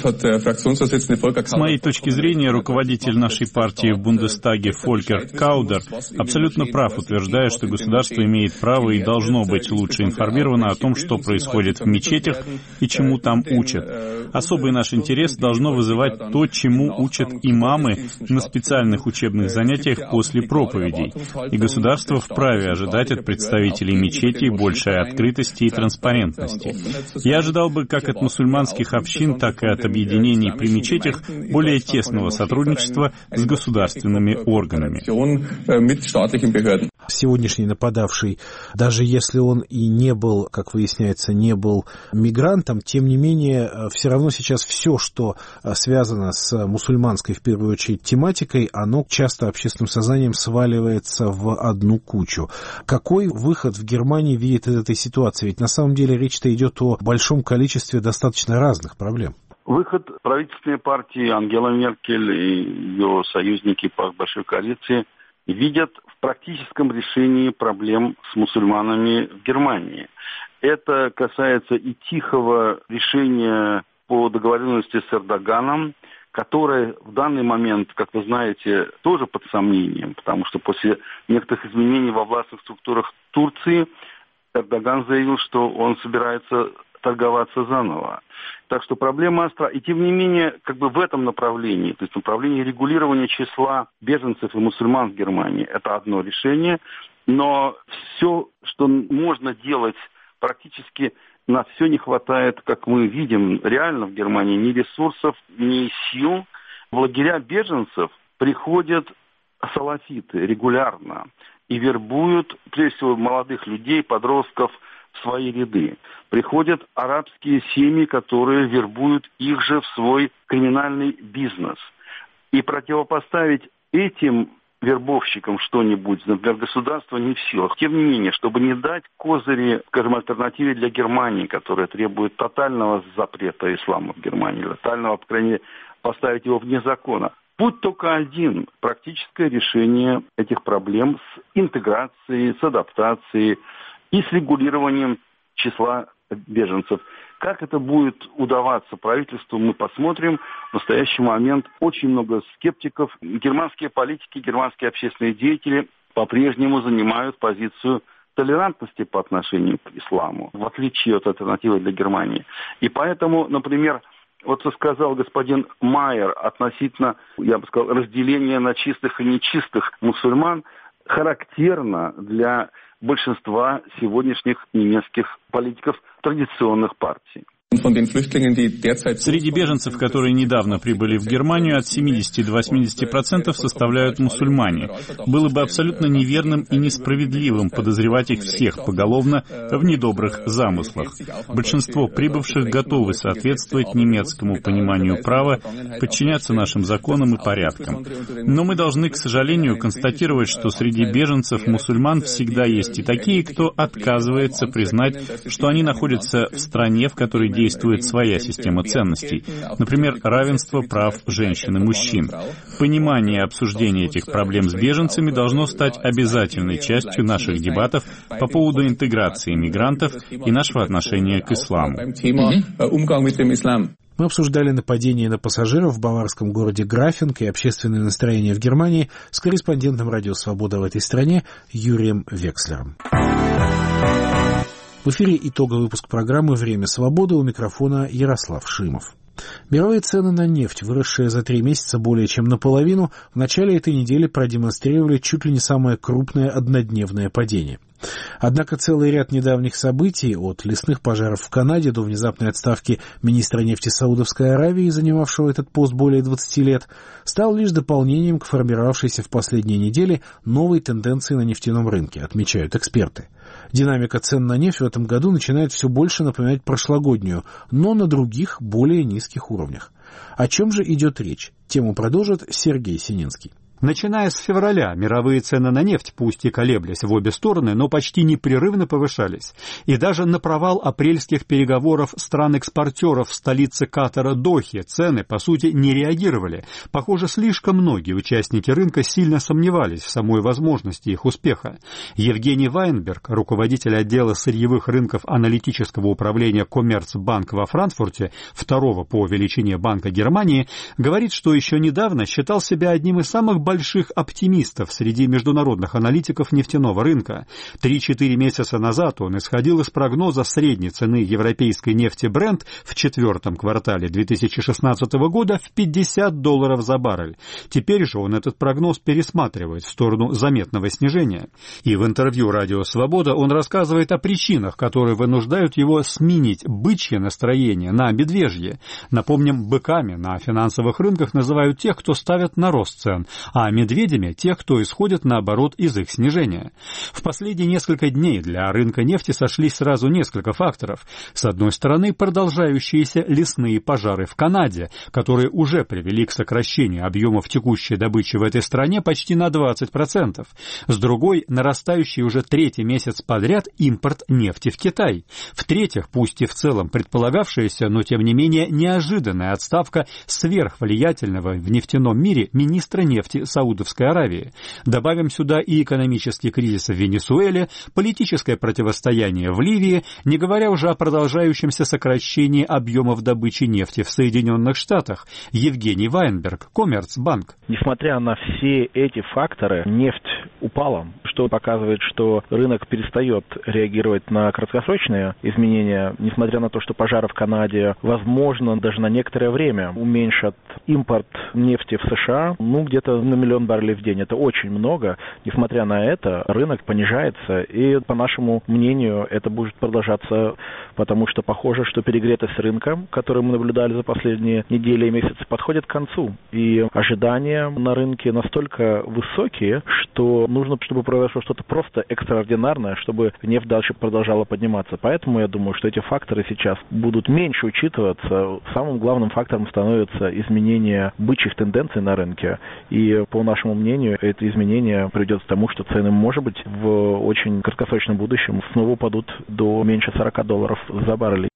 моей точки зрения, руководитель нашей партии в Бундестаге Фолькер Каудер абсолютно прав, утверждая, что государство имеет право и должно быть лучше информировано о том, что происходит в мечетях и чему там учат. Особый наш интерес должно вызывать то, чему учат имамы на специальных учебных занятиях после проповедей. И государство вправе ожидать от представителей мечетей большей открытости и транспарентности. Я ожидал бы как от мусульманских общин, так и от объединений при мечетях более тесного сотрудничества с государственными органами. Сегодняшний нападавший, даже если он и не был, как выясняется, не был мигрантом, тем не менее, все равно сейчас все, что связано с мусульманской, в первую очередь, тематикой, оно часто общественным сознанием сваливается в одну кучу. Какой выход в Германии видит из этой ситуации? Ведь на самом деле речь-то идет о большом количестве достаточно разных проблем. Выход правительственной партии Ангела Меркель и ее союзники по большой коалиции видят в практическом решении проблем с мусульманами в Германии. Это касается и тихого решения по договоренности с Эрдоганом, которое в данный момент, как вы знаете, тоже под сомнением, потому что после некоторых изменений во властных структурах Турции Эрдоган заявил, что он собирается торговаться заново. Так что проблема остра. И тем не менее, как бы в этом направлении, то есть направлении регулирования числа беженцев и мусульман в Германии, это одно решение, но все, что можно делать практически, на все не хватает, как мы видим, реально в Германии ни ресурсов, ни сил. В лагеря беженцев приходят салафиты регулярно и вербуют, прежде всего, молодых людей, подростков в свои ряды. Приходят арабские семьи, которые вербуют их же в свой криминальный бизнес. И противопоставить этим вербовщикам что-нибудь, например, государство не в силах. Тем не менее, чтобы не дать козыри, скажем, альтернативе для Германии, которая требует тотального запрета ислама в Германии, тотального, по крайней мере, поставить его вне закона. Путь только один – практическое решение этих проблем с интеграцией, с адаптацией. и с регулированием числа беженцев. Как это будет удаваться правительству, мы посмотрим. В настоящий момент очень много скептиков. Германские политики, германские общественные деятели по-прежнему занимают позицию толерантности по отношению к исламу, в отличие от альтернативы для Германии. И поэтому, например, вот что сказал господин Майер относительно, я бы сказал, разделения на чистых и нечистых мусульман, характерно для большинства сегодняшних немецких политиков традиционных партий. Среди беженцев, которые недавно прибыли в Германию, от семидесяти до восьмидесяти процентов составляют мусульмане. Было бы абсолютно неверным и несправедливым подозревать их всех поголовно в недобрых замыслах. Большинство прибывших готовы соответствовать немецкому пониманию права, подчиняться нашим законам и порядкам. Но мы должны, к сожалению, констатировать, что среди беженцев мусульман всегда есть и такие, кто отказывается признать, что они находятся в стране, в которой действует своя система ценностей, например, равенство прав женщин и мужчин. Понимание и обсуждение этих проблем с беженцами должно стать обязательной частью наших дебатов по поводу интеграции мигрантов и нашего отношения к исламу. Мы обсуждали нападение на пассажиров в баварском городе Графинг и общественное настроение в Германии с корреспондентом «Радио Свобода» в этой стране Юрием Векслером. В эфире итоговый выпуск программы «Время свободы», у микрофона Ярослав Шимов. Мировые цены на нефть, выросшие за три месяца более чем наполовину, в начале этой недели продемонстрировали чуть ли не самое крупное однодневное падение. Однако целый ряд недавних событий, от лесных пожаров в Канаде до внезапной отставки министра нефти Саудовской Аравии, занимавшего этот пост более двадцати лет, стал лишь дополнением к формировавшейся в последние недели новой тенденции на нефтяном рынке, отмечают эксперты. Динамика цен на нефть в этом году начинает все больше напоминать прошлогоднюю, но на других, более низких уровнях. О чем же идет речь? Тему продолжит Сергей Сининский. Начиная с февраля мировые цены на нефть, пусть и колеблясь в обе стороны, но почти непрерывно повышались. И даже на провал апрельских переговоров стран-экспортеров в столице Катара Дохе цены, по сути, не реагировали. Похоже, слишком многие участники рынка сильно сомневались в самой возможности их успеха. Евгений Вайнберг, руководитель отдела сырьевых рынков аналитического управления Коммерцбанк во Франкфурте, второго по величине банка Германии, говорит, что еще недавно считал себя одним из самых больших оптимистов среди международных аналитиков нефтяного рынка. Три-четыре месяца назад он исходил из прогноза средней цены европейской нефти Brent в четвертом квартале две тысячи шестнадцатого года в пятьдесят долларов за баррель. Теперь же он этот прогноз пересматривает в сторону заметного снижения. И в интервью «Радио Свобода» он рассказывает о причинах, которые вынуждают его сменить бычье настроение на медвежье. Напомним, быками на финансовых рынках называют тех, кто ставят на рост цен, а медведями — тех, кто исходит, наоборот, из их снижения. В последние несколько дней для рынка нефти сошлись сразу несколько факторов. С одной стороны, продолжающиеся лесные пожары в Канаде, которые уже привели к сокращению объемов текущей добычи в этой стране почти на двадцать процентов. С другой, нарастающий уже третий месяц подряд импорт нефти в Китай. В-третьих, пусть и в целом предполагавшаяся, но тем не менее неожиданная отставка сверхвлиятельного в нефтяном мире министра нефти Саудовской Аравии. Добавим сюда и экономический кризис в Венесуэле, политическое противостояние в Ливии, не говоря уже о продолжающемся сокращении объемов добычи нефти в Соединенных Штатах. Евгений Вайнберг, Коммерцбанк. Несмотря на все эти факторы, нефть упала, что показывает, что рынок перестает реагировать на краткосрочные изменения, несмотря на то, что пожары в Канаде, возможно, даже на некоторое время уменьшат импорт нефти в США, ну, где-то на миллион баррелей в день. Это очень много. Несмотря на это, рынок понижается, и, по нашему мнению, это будет продолжаться, потому что похоже, что перегретость рынка, которую мы наблюдали за последние недели и месяцы, подходит к концу. И ожидания на рынке настолько высокие, что нужно, чтобы произошло что-то просто экстраординарное, чтобы нефть дальше продолжала подниматься. Поэтому я думаю, что эти факторы сейчас будут меньше учитываться. Самым главным фактором становится изменение бычьих тенденций на рынке. И, по нашему мнению, это изменение приведет к тому, что цены, может быть, в очень краткосрочном будущем снова упадут до меньше сорока долларов за баррель.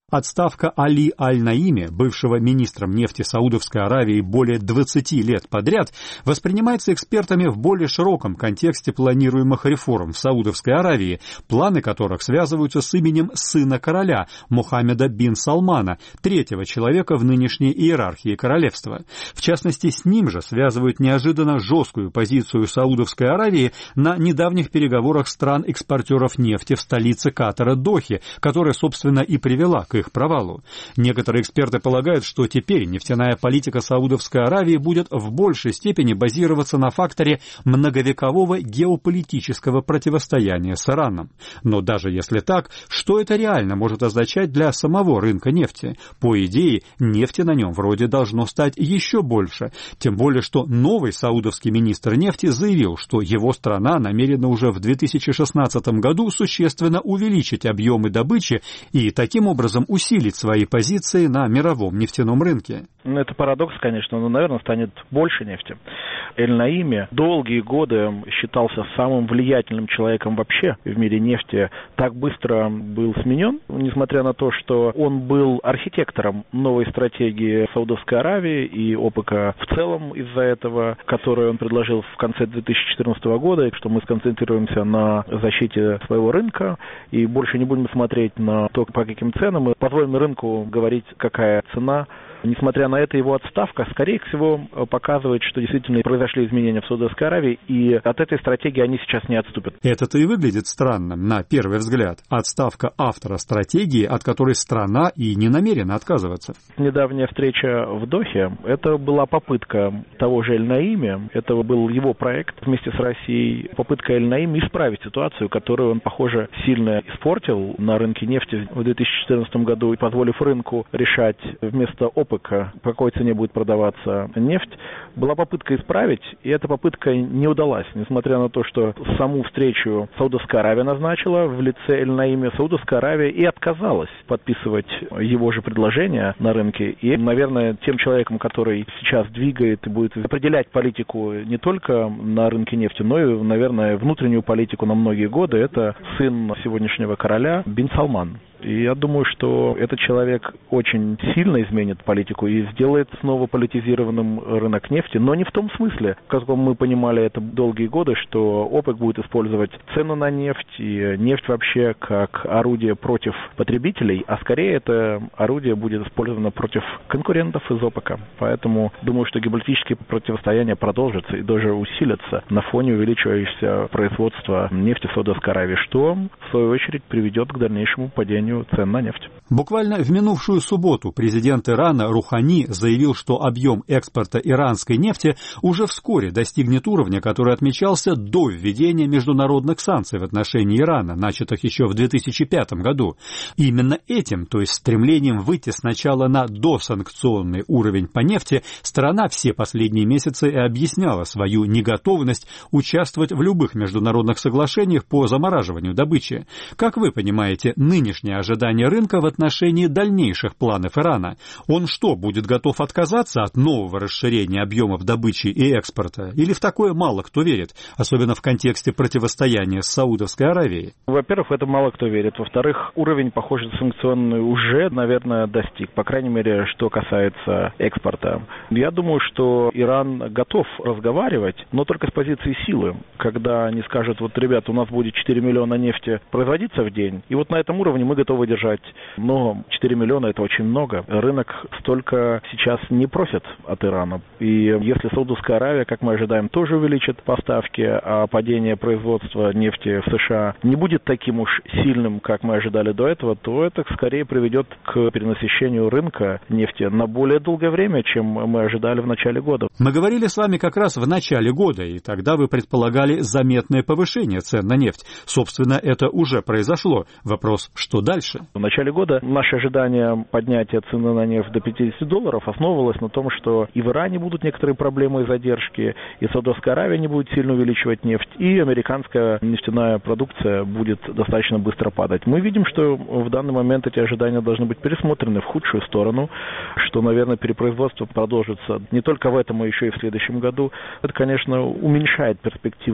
Отставка Али Аль-Наими, бывшего министром нефти Саудовской Аравии более двадцати лет подряд, воспринимается экспертами в более широком контексте планируемых реформ в Саудовской Аравии, планы которых связываются с именем сына короля Мухаммеда бин Салмана, третьего человека в нынешней иерархии королевства. В частности, с ним же связывают неожиданно жесткую позицию Саудовской Аравии на недавних переговорах стран-экспортеров нефти в столице Катара Дохе, которая, собственно, и привела к их провалу. Некоторые эксперты полагают, что теперь нефтяная политика Саудовской Аравии будет в большей степени базироваться на факторе многовекового геополитического противостояния с Ираном. Но даже если так, что это реально может означать для самого рынка нефти? По идее, нефти на нем вроде должно стать еще больше. Тем более, что новый саудовский министр нефти заявил, что его страна намерена уже в две тысячи шестнадцатом году существенно увеличить объемы добычи и таким образом усилить свои позиции на мировом нефтяном рынке. Ну, это парадокс, конечно, но, наверное, станет больше нефти. Эль-Наими долгие годы считался самым влиятельным человеком вообще в мире нефти. Так быстро был сменен, несмотря на то, что он был архитектором новой стратегии Саудовской Аравии и ОПЕКа в целом из-за этого, которую он предложил в конце две тысячи четырнадцатого года, что мы сконцентрируемся на защите своего рынка и больше не будем смотреть на то, по каким ценам, мы позволим рынку говорить, какая цена. Несмотря на это, его отставка, скорее всего, показывает, что действительно произошли изменения в Саудовской Аравии, и от этой стратегии они сейчас не отступят. Это-то и выглядит странным, на первый взгляд. Отставка автора стратегии, от которой страна и не намерена отказываться. Недавняя встреча в Дохе, это была попытка того же Эль-Наими, это был его проект вместе с Россией, попытка Эль-Наими исправить ситуацию, которую он, похоже, сильно испортил на рынке нефти в две тысячи четырнадцатом году, позволив рынку решать вместо ОПЕК, по какой цене будет продаваться нефть, была попытка исправить, и эта попытка не удалась. Несмотря на то, что саму встречу Саудовская Аравия назначила в лице Эль-Наими, Саудовская Аравия и отказалась подписывать его же предложение на рынке. И, наверное, тем человеком, который сейчас двигает и будет определять политику не только на рынке нефти, но и, наверное, внутреннюю политику на многие годы, это сын сегодняшнего короля бин Салман. И я думаю, что этот человек очень сильно изменит политику и сделает снова политизированным рынок нефти, но не в том смысле, как мы понимали это долгие годы, что ОПЕК будет использовать цену на нефть и нефть вообще как орудие против потребителей, а скорее это орудие будет использовано против конкурентов из ОПЕКа. Поэтому думаю, что геополитические противостояния продолжатся и даже усилятся на фоне увеличивающегося производства нефти в Саудовской Аравии, что в свою очередь приведет к дальнейшему падению цен на нефть. Буквально в минувшую субботу президент Ирана Рухани заявил, что объем экспорта иранской нефти уже вскоре достигнет уровня, который отмечался до введения международных санкций в отношении Ирана, начатых еще в две тысячи пятом году. Именно этим, то есть стремлением выйти сначала на досанкционный уровень по нефти, страна все последние месяцы и объясняла свою неготовность участвовать в любых международных соглашениях по замораживанию добычи. Как вы понимаете, нынешнее ожидание рынка в отношении дальнейших планов Ирана? Он что, будет готов отказаться от нового расширения объемов добычи и экспорта? Или в такое мало кто верит, особенно в контексте противостояния с Саудовской Аравией? Во-первых, в это мало кто верит. Во-вторых, уровень, похоже, санкционный уже, наверное, достиг, по крайней мере, что касается экспорта. Я думаю, что Иран готов разговаривать, но только с позиции силы, когда они скажут, вот, ребята, у нас будет четыре миллиона нефти производиться в день, и вот на этом уровне мы готовы держать. Но четыре миллиона это очень много. Рынок столько сейчас не просит от Ирана. И если Саудовская Аравия, как мы ожидаем, тоже увеличит поставки, а падение производства нефти в США не будет таким уж сильным, как мы ожидали до этого, то это скорее приведет к перенасыщению рынка нефти на более долгое время, чем мы ожидали в начале года. Мы говорили с вами как раз в начале года, и тогда вы предполагали заметное повышение цен на нефть. Собственно, это уже произошло. Вопрос, что дальше? В начале года наше ожидание поднятия цены на нефть до пятидесяти долларов основывалось на том, что и в Иране будут некоторые проблемы и задержки, и Саудовская Аравия не будет сильно увеличивать нефть, и американская нефтяная продукция будет достаточно быстро падать. Мы видим, что в данный момент эти ожидания должны быть пересмотрены в худшую сторону, что, наверное, перепроизводство продолжится не только в этом, а еще и в следующем году. Это, конечно, уменьшает перспективы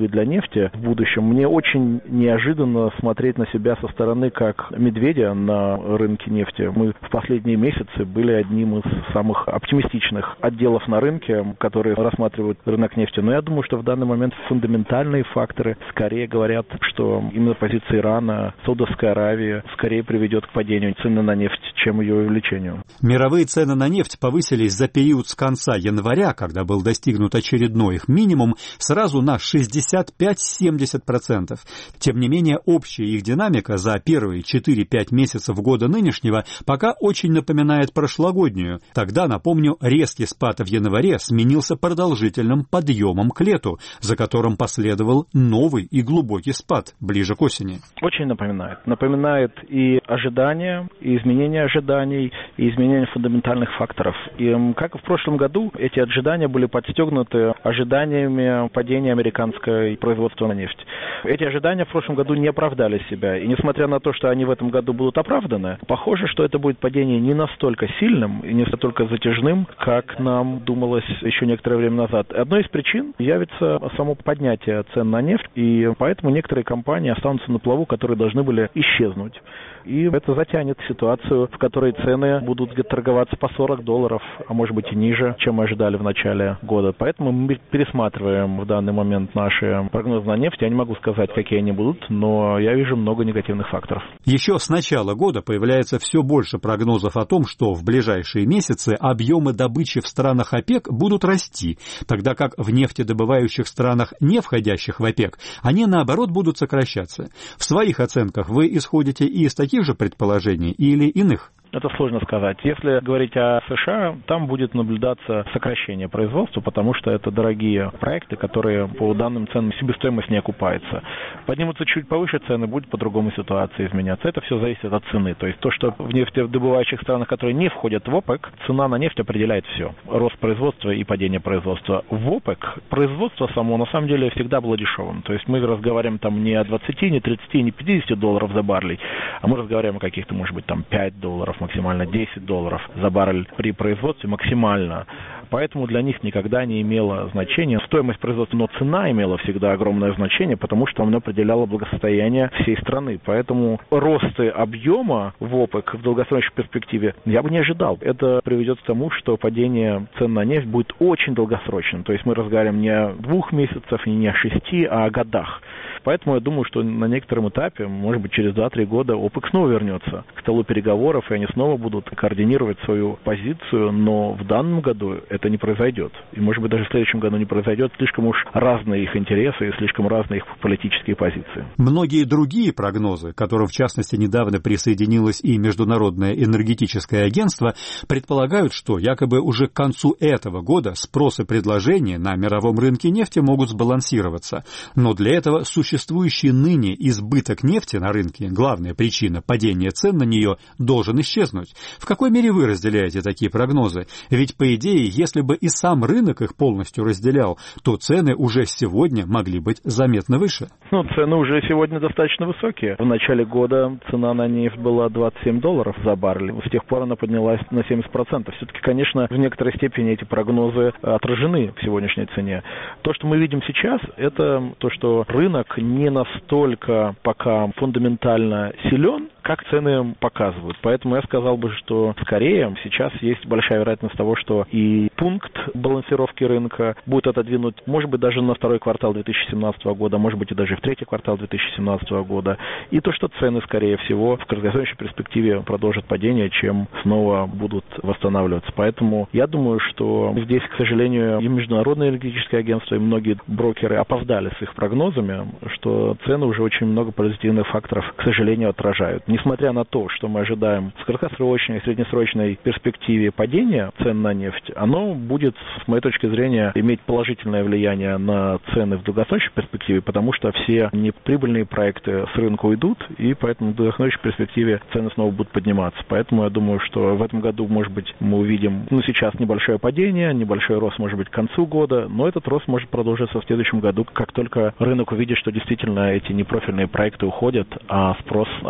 для нефти в будущем. Мне очень неожиданно смотреть на себя со стороны как медведя на рынке нефти. Мы в последние месяцы были одним из самых оптимистичных отделов на рынке, которые рассматривают рынок нефти. Но я думаю, что в данный момент фундаментальные факторы скорее говорят, что именно позиция Ирана, Саудовской Аравии скорее приведет к падению цены на нефть, чем ее увеличению. Мировые цены на нефть повысились за период с конца января, когда был достигнут очередной их минимум, сразу на шестьдесят пять - семьдесят процентов. Тем не менее, общая их динамика за первые четыре-пять месяцев года нынешнего пока очень напоминает прошлогоднюю. Тогда, напомню, резкий спад в январе сменился продолжительным подъемом к лету, за которым последовал новый и глубокий спад ближе к осени. Очень напоминает. Напоминает и ожидания, и изменения ожиданий, и изменения фундаментальных факторов. И как и в прошлом году, эти ожидания были подстегнуты ожиданиями падения американского производства на нефть. Эти ожидания в прошлом году не оправдали себя. И несмотря на то, что они в этом году будут оправданы, похоже, что это будет падение не настолько сильным и не настолько затяжным, как нам думалось еще некоторое время назад. Одной из причин явится само поднятие цен на нефть, и поэтому некоторые компании останутся на плаву, которые должны были исчезнуть. И это затянет ситуацию, в которой цены будут торговаться по сорок долларов, а может быть и ниже, чем мы ожидали в начале года. Поэтому мы пересматриваем в данный момент наши прогнозы на нефть. Я не могу сказать, какие они будут, но я вижу много негативных факторов. Еще с начала года появляется все больше прогнозов о том, что в ближайшие месяцы объемы добычи в странах ОПЕК будут расти, тогда как в нефтедобывающих странах, не входящих в ОПЕК, они, наоборот, будут сокращаться. В своих оценках вы исходите и из таких же предположений или иных? Это сложно сказать. Если говорить о США, там будет наблюдаться сокращение производства, потому что это дорогие проекты, которые по данным ценам себестоимость не окупается. Поднимутся чуть повыше цены, будет по-другому ситуация изменяться. Это все зависит от цены. То есть то, что в нефтедобывающих странах, которые не входят в ОПЕК, цена на нефть определяет все. Рост производства и падение производства. В ОПЕК производство само на самом деле всегда было дешевым. То есть мы разговариваем там не о двадцати, не тридцати, не пятидесяти долларов за баррель, а мы разговариваем о каких-то, может быть, там пять долларов, максимально десять долларов за баррель при производстве максимально. Поэтому для них никогда не имело значения стоимость производства, но цена имела всегда огромное значение, потому что она определяла благосостояние всей страны. Поэтому росты объема в ОПЕК в долгосрочной перспективе я бы не ожидал. Это приведет к тому, что падение цен на нефть будет очень долгосрочным. То есть мы разговариваем не о двух месяцах, не о шести, а о годах. Поэтому я думаю, что на некотором этапе, может быть, через два-три года ОПЕК снова вернется к столу переговоров, и они снова будут координировать свою позицию, но в данном году это не произойдет. И, может быть, даже в следующем году не произойдет. Слишком уж разные их интересы и слишком разные их политические позиции. Многие другие прогнозы, к которым, в частности, недавно присоединилось и Международное энергетическое агентство, предполагают, что якобы уже к концу этого года спрос и предложение на мировом рынке нефти могут сбалансироваться. Но для этого существующий ныне избыток нефти на рынке, главная причина падения цен на нее, должен исчезнуть. В какой мере вы разделяете такие прогнозы? Ведь, по идее, если бы и сам рынок их полностью разделял, то цены уже сегодня могли быть заметно выше. Ну, цены уже сегодня достаточно высокие. В начале года цена на нефть была двадцать семь долларов за баррель. С тех пор она поднялась на семьдесят процентов. Все-таки, конечно, в некоторой степени эти прогнозы отражены в сегодняшней цене. То, что мы видим сейчас, это то, что рынок не настолько пока фундаментально силен, как цены показывают. Поэтому я сказал бы, что скорее сейчас есть большая вероятность того, что и пункт балансировки рынка будет отодвинут, может быть, даже на второй квартал две тысячи семнадцатого года, может быть, и даже в третий квартал две тысячи семнадцатого года. И то, что цены, скорее всего, в краткосрочной перспективе продолжат падение, чем снова будут восстанавливаться. Поэтому я думаю, что здесь, к сожалению, и Международное энергетическое агентство, и многие брокеры опоздали с их прогнозами, что цены уже очень много позитивных факторов, к сожалению, отражают. Несмотря на то, что мы ожидаем в краткосрочной и среднесрочной перспективе падения цен на нефть, оно будет, с моей точки зрения, иметь положительное влияние на цены в долгосрочной перспективе, потому что все неприбыльные проекты с рынка уйдут, и поэтому в долгосрочной перспективе цены снова будут подниматься. Поэтому я думаю, что в этом году, может быть, мы увидим, ну, сейчас небольшое падение, небольшой рост, может быть, к концу года, но этот рост может продолжиться в следующем году, как только рынок увидит, что действительно эти непрофильные проекты уходят, а спрос остается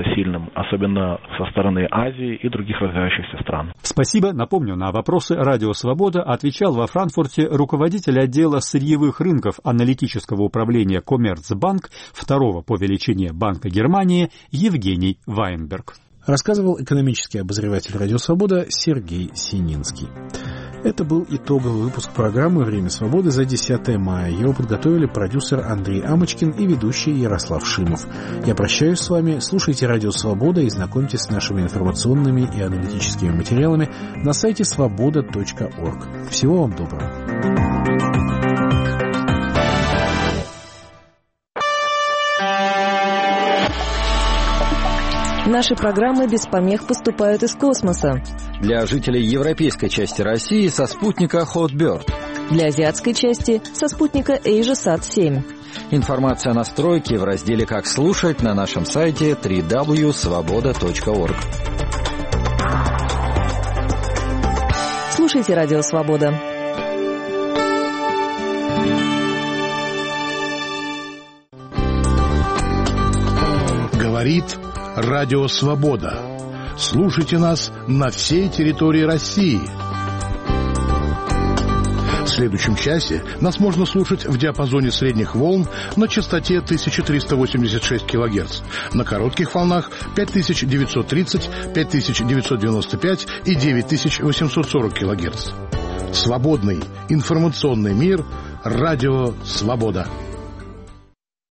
сильным, особенно со стороны Азии и других развивающихся стран. Спасибо. Напомню, на вопросы «Радио Свобода» отвечал во Франкфурте руководитель отдела сырьевых рынков аналитического управления Коммерцбанк, второго по величине Банка Германии, Евгений Вайнберг. Рассказывал экономический обозреватель «Радио Свобода» Сергей Сининский. Это был итоговый выпуск программы «Время свободы» за десятое мая. Его подготовили продюсер Андрей Амочкин и ведущий Ярослав Шимов. Я прощаюсь с вами. Слушайте «Радио Свобода» и знакомьтесь с нашими информационными и аналитическими материалами на сайте свобода точка орг. Всего вам доброго. Наши программы без помех поступают из космоса. Для жителей европейской части России со спутника Hotbird. Для азиатской части со спутника AsiaSat семь. Информация о настройке в разделе «Как слушать» на нашем сайте дабл ю дабл ю дабл ю точка свобода точка орг. Слушайте «Радио Свобода». Говорит Радио Свобода. Слушайте нас на всей территории России. В следующем часе нас можно слушать в диапазоне средних волн на частоте тысяча триста восемьдесят шесть килогерц, на коротких волнах пять тысяч девятьсот тридцать, пять тысяч девятьсот девяносто пять и девять тысяч восемьсот сорок килогерц. Свободный информационный мир. Радио Свобода.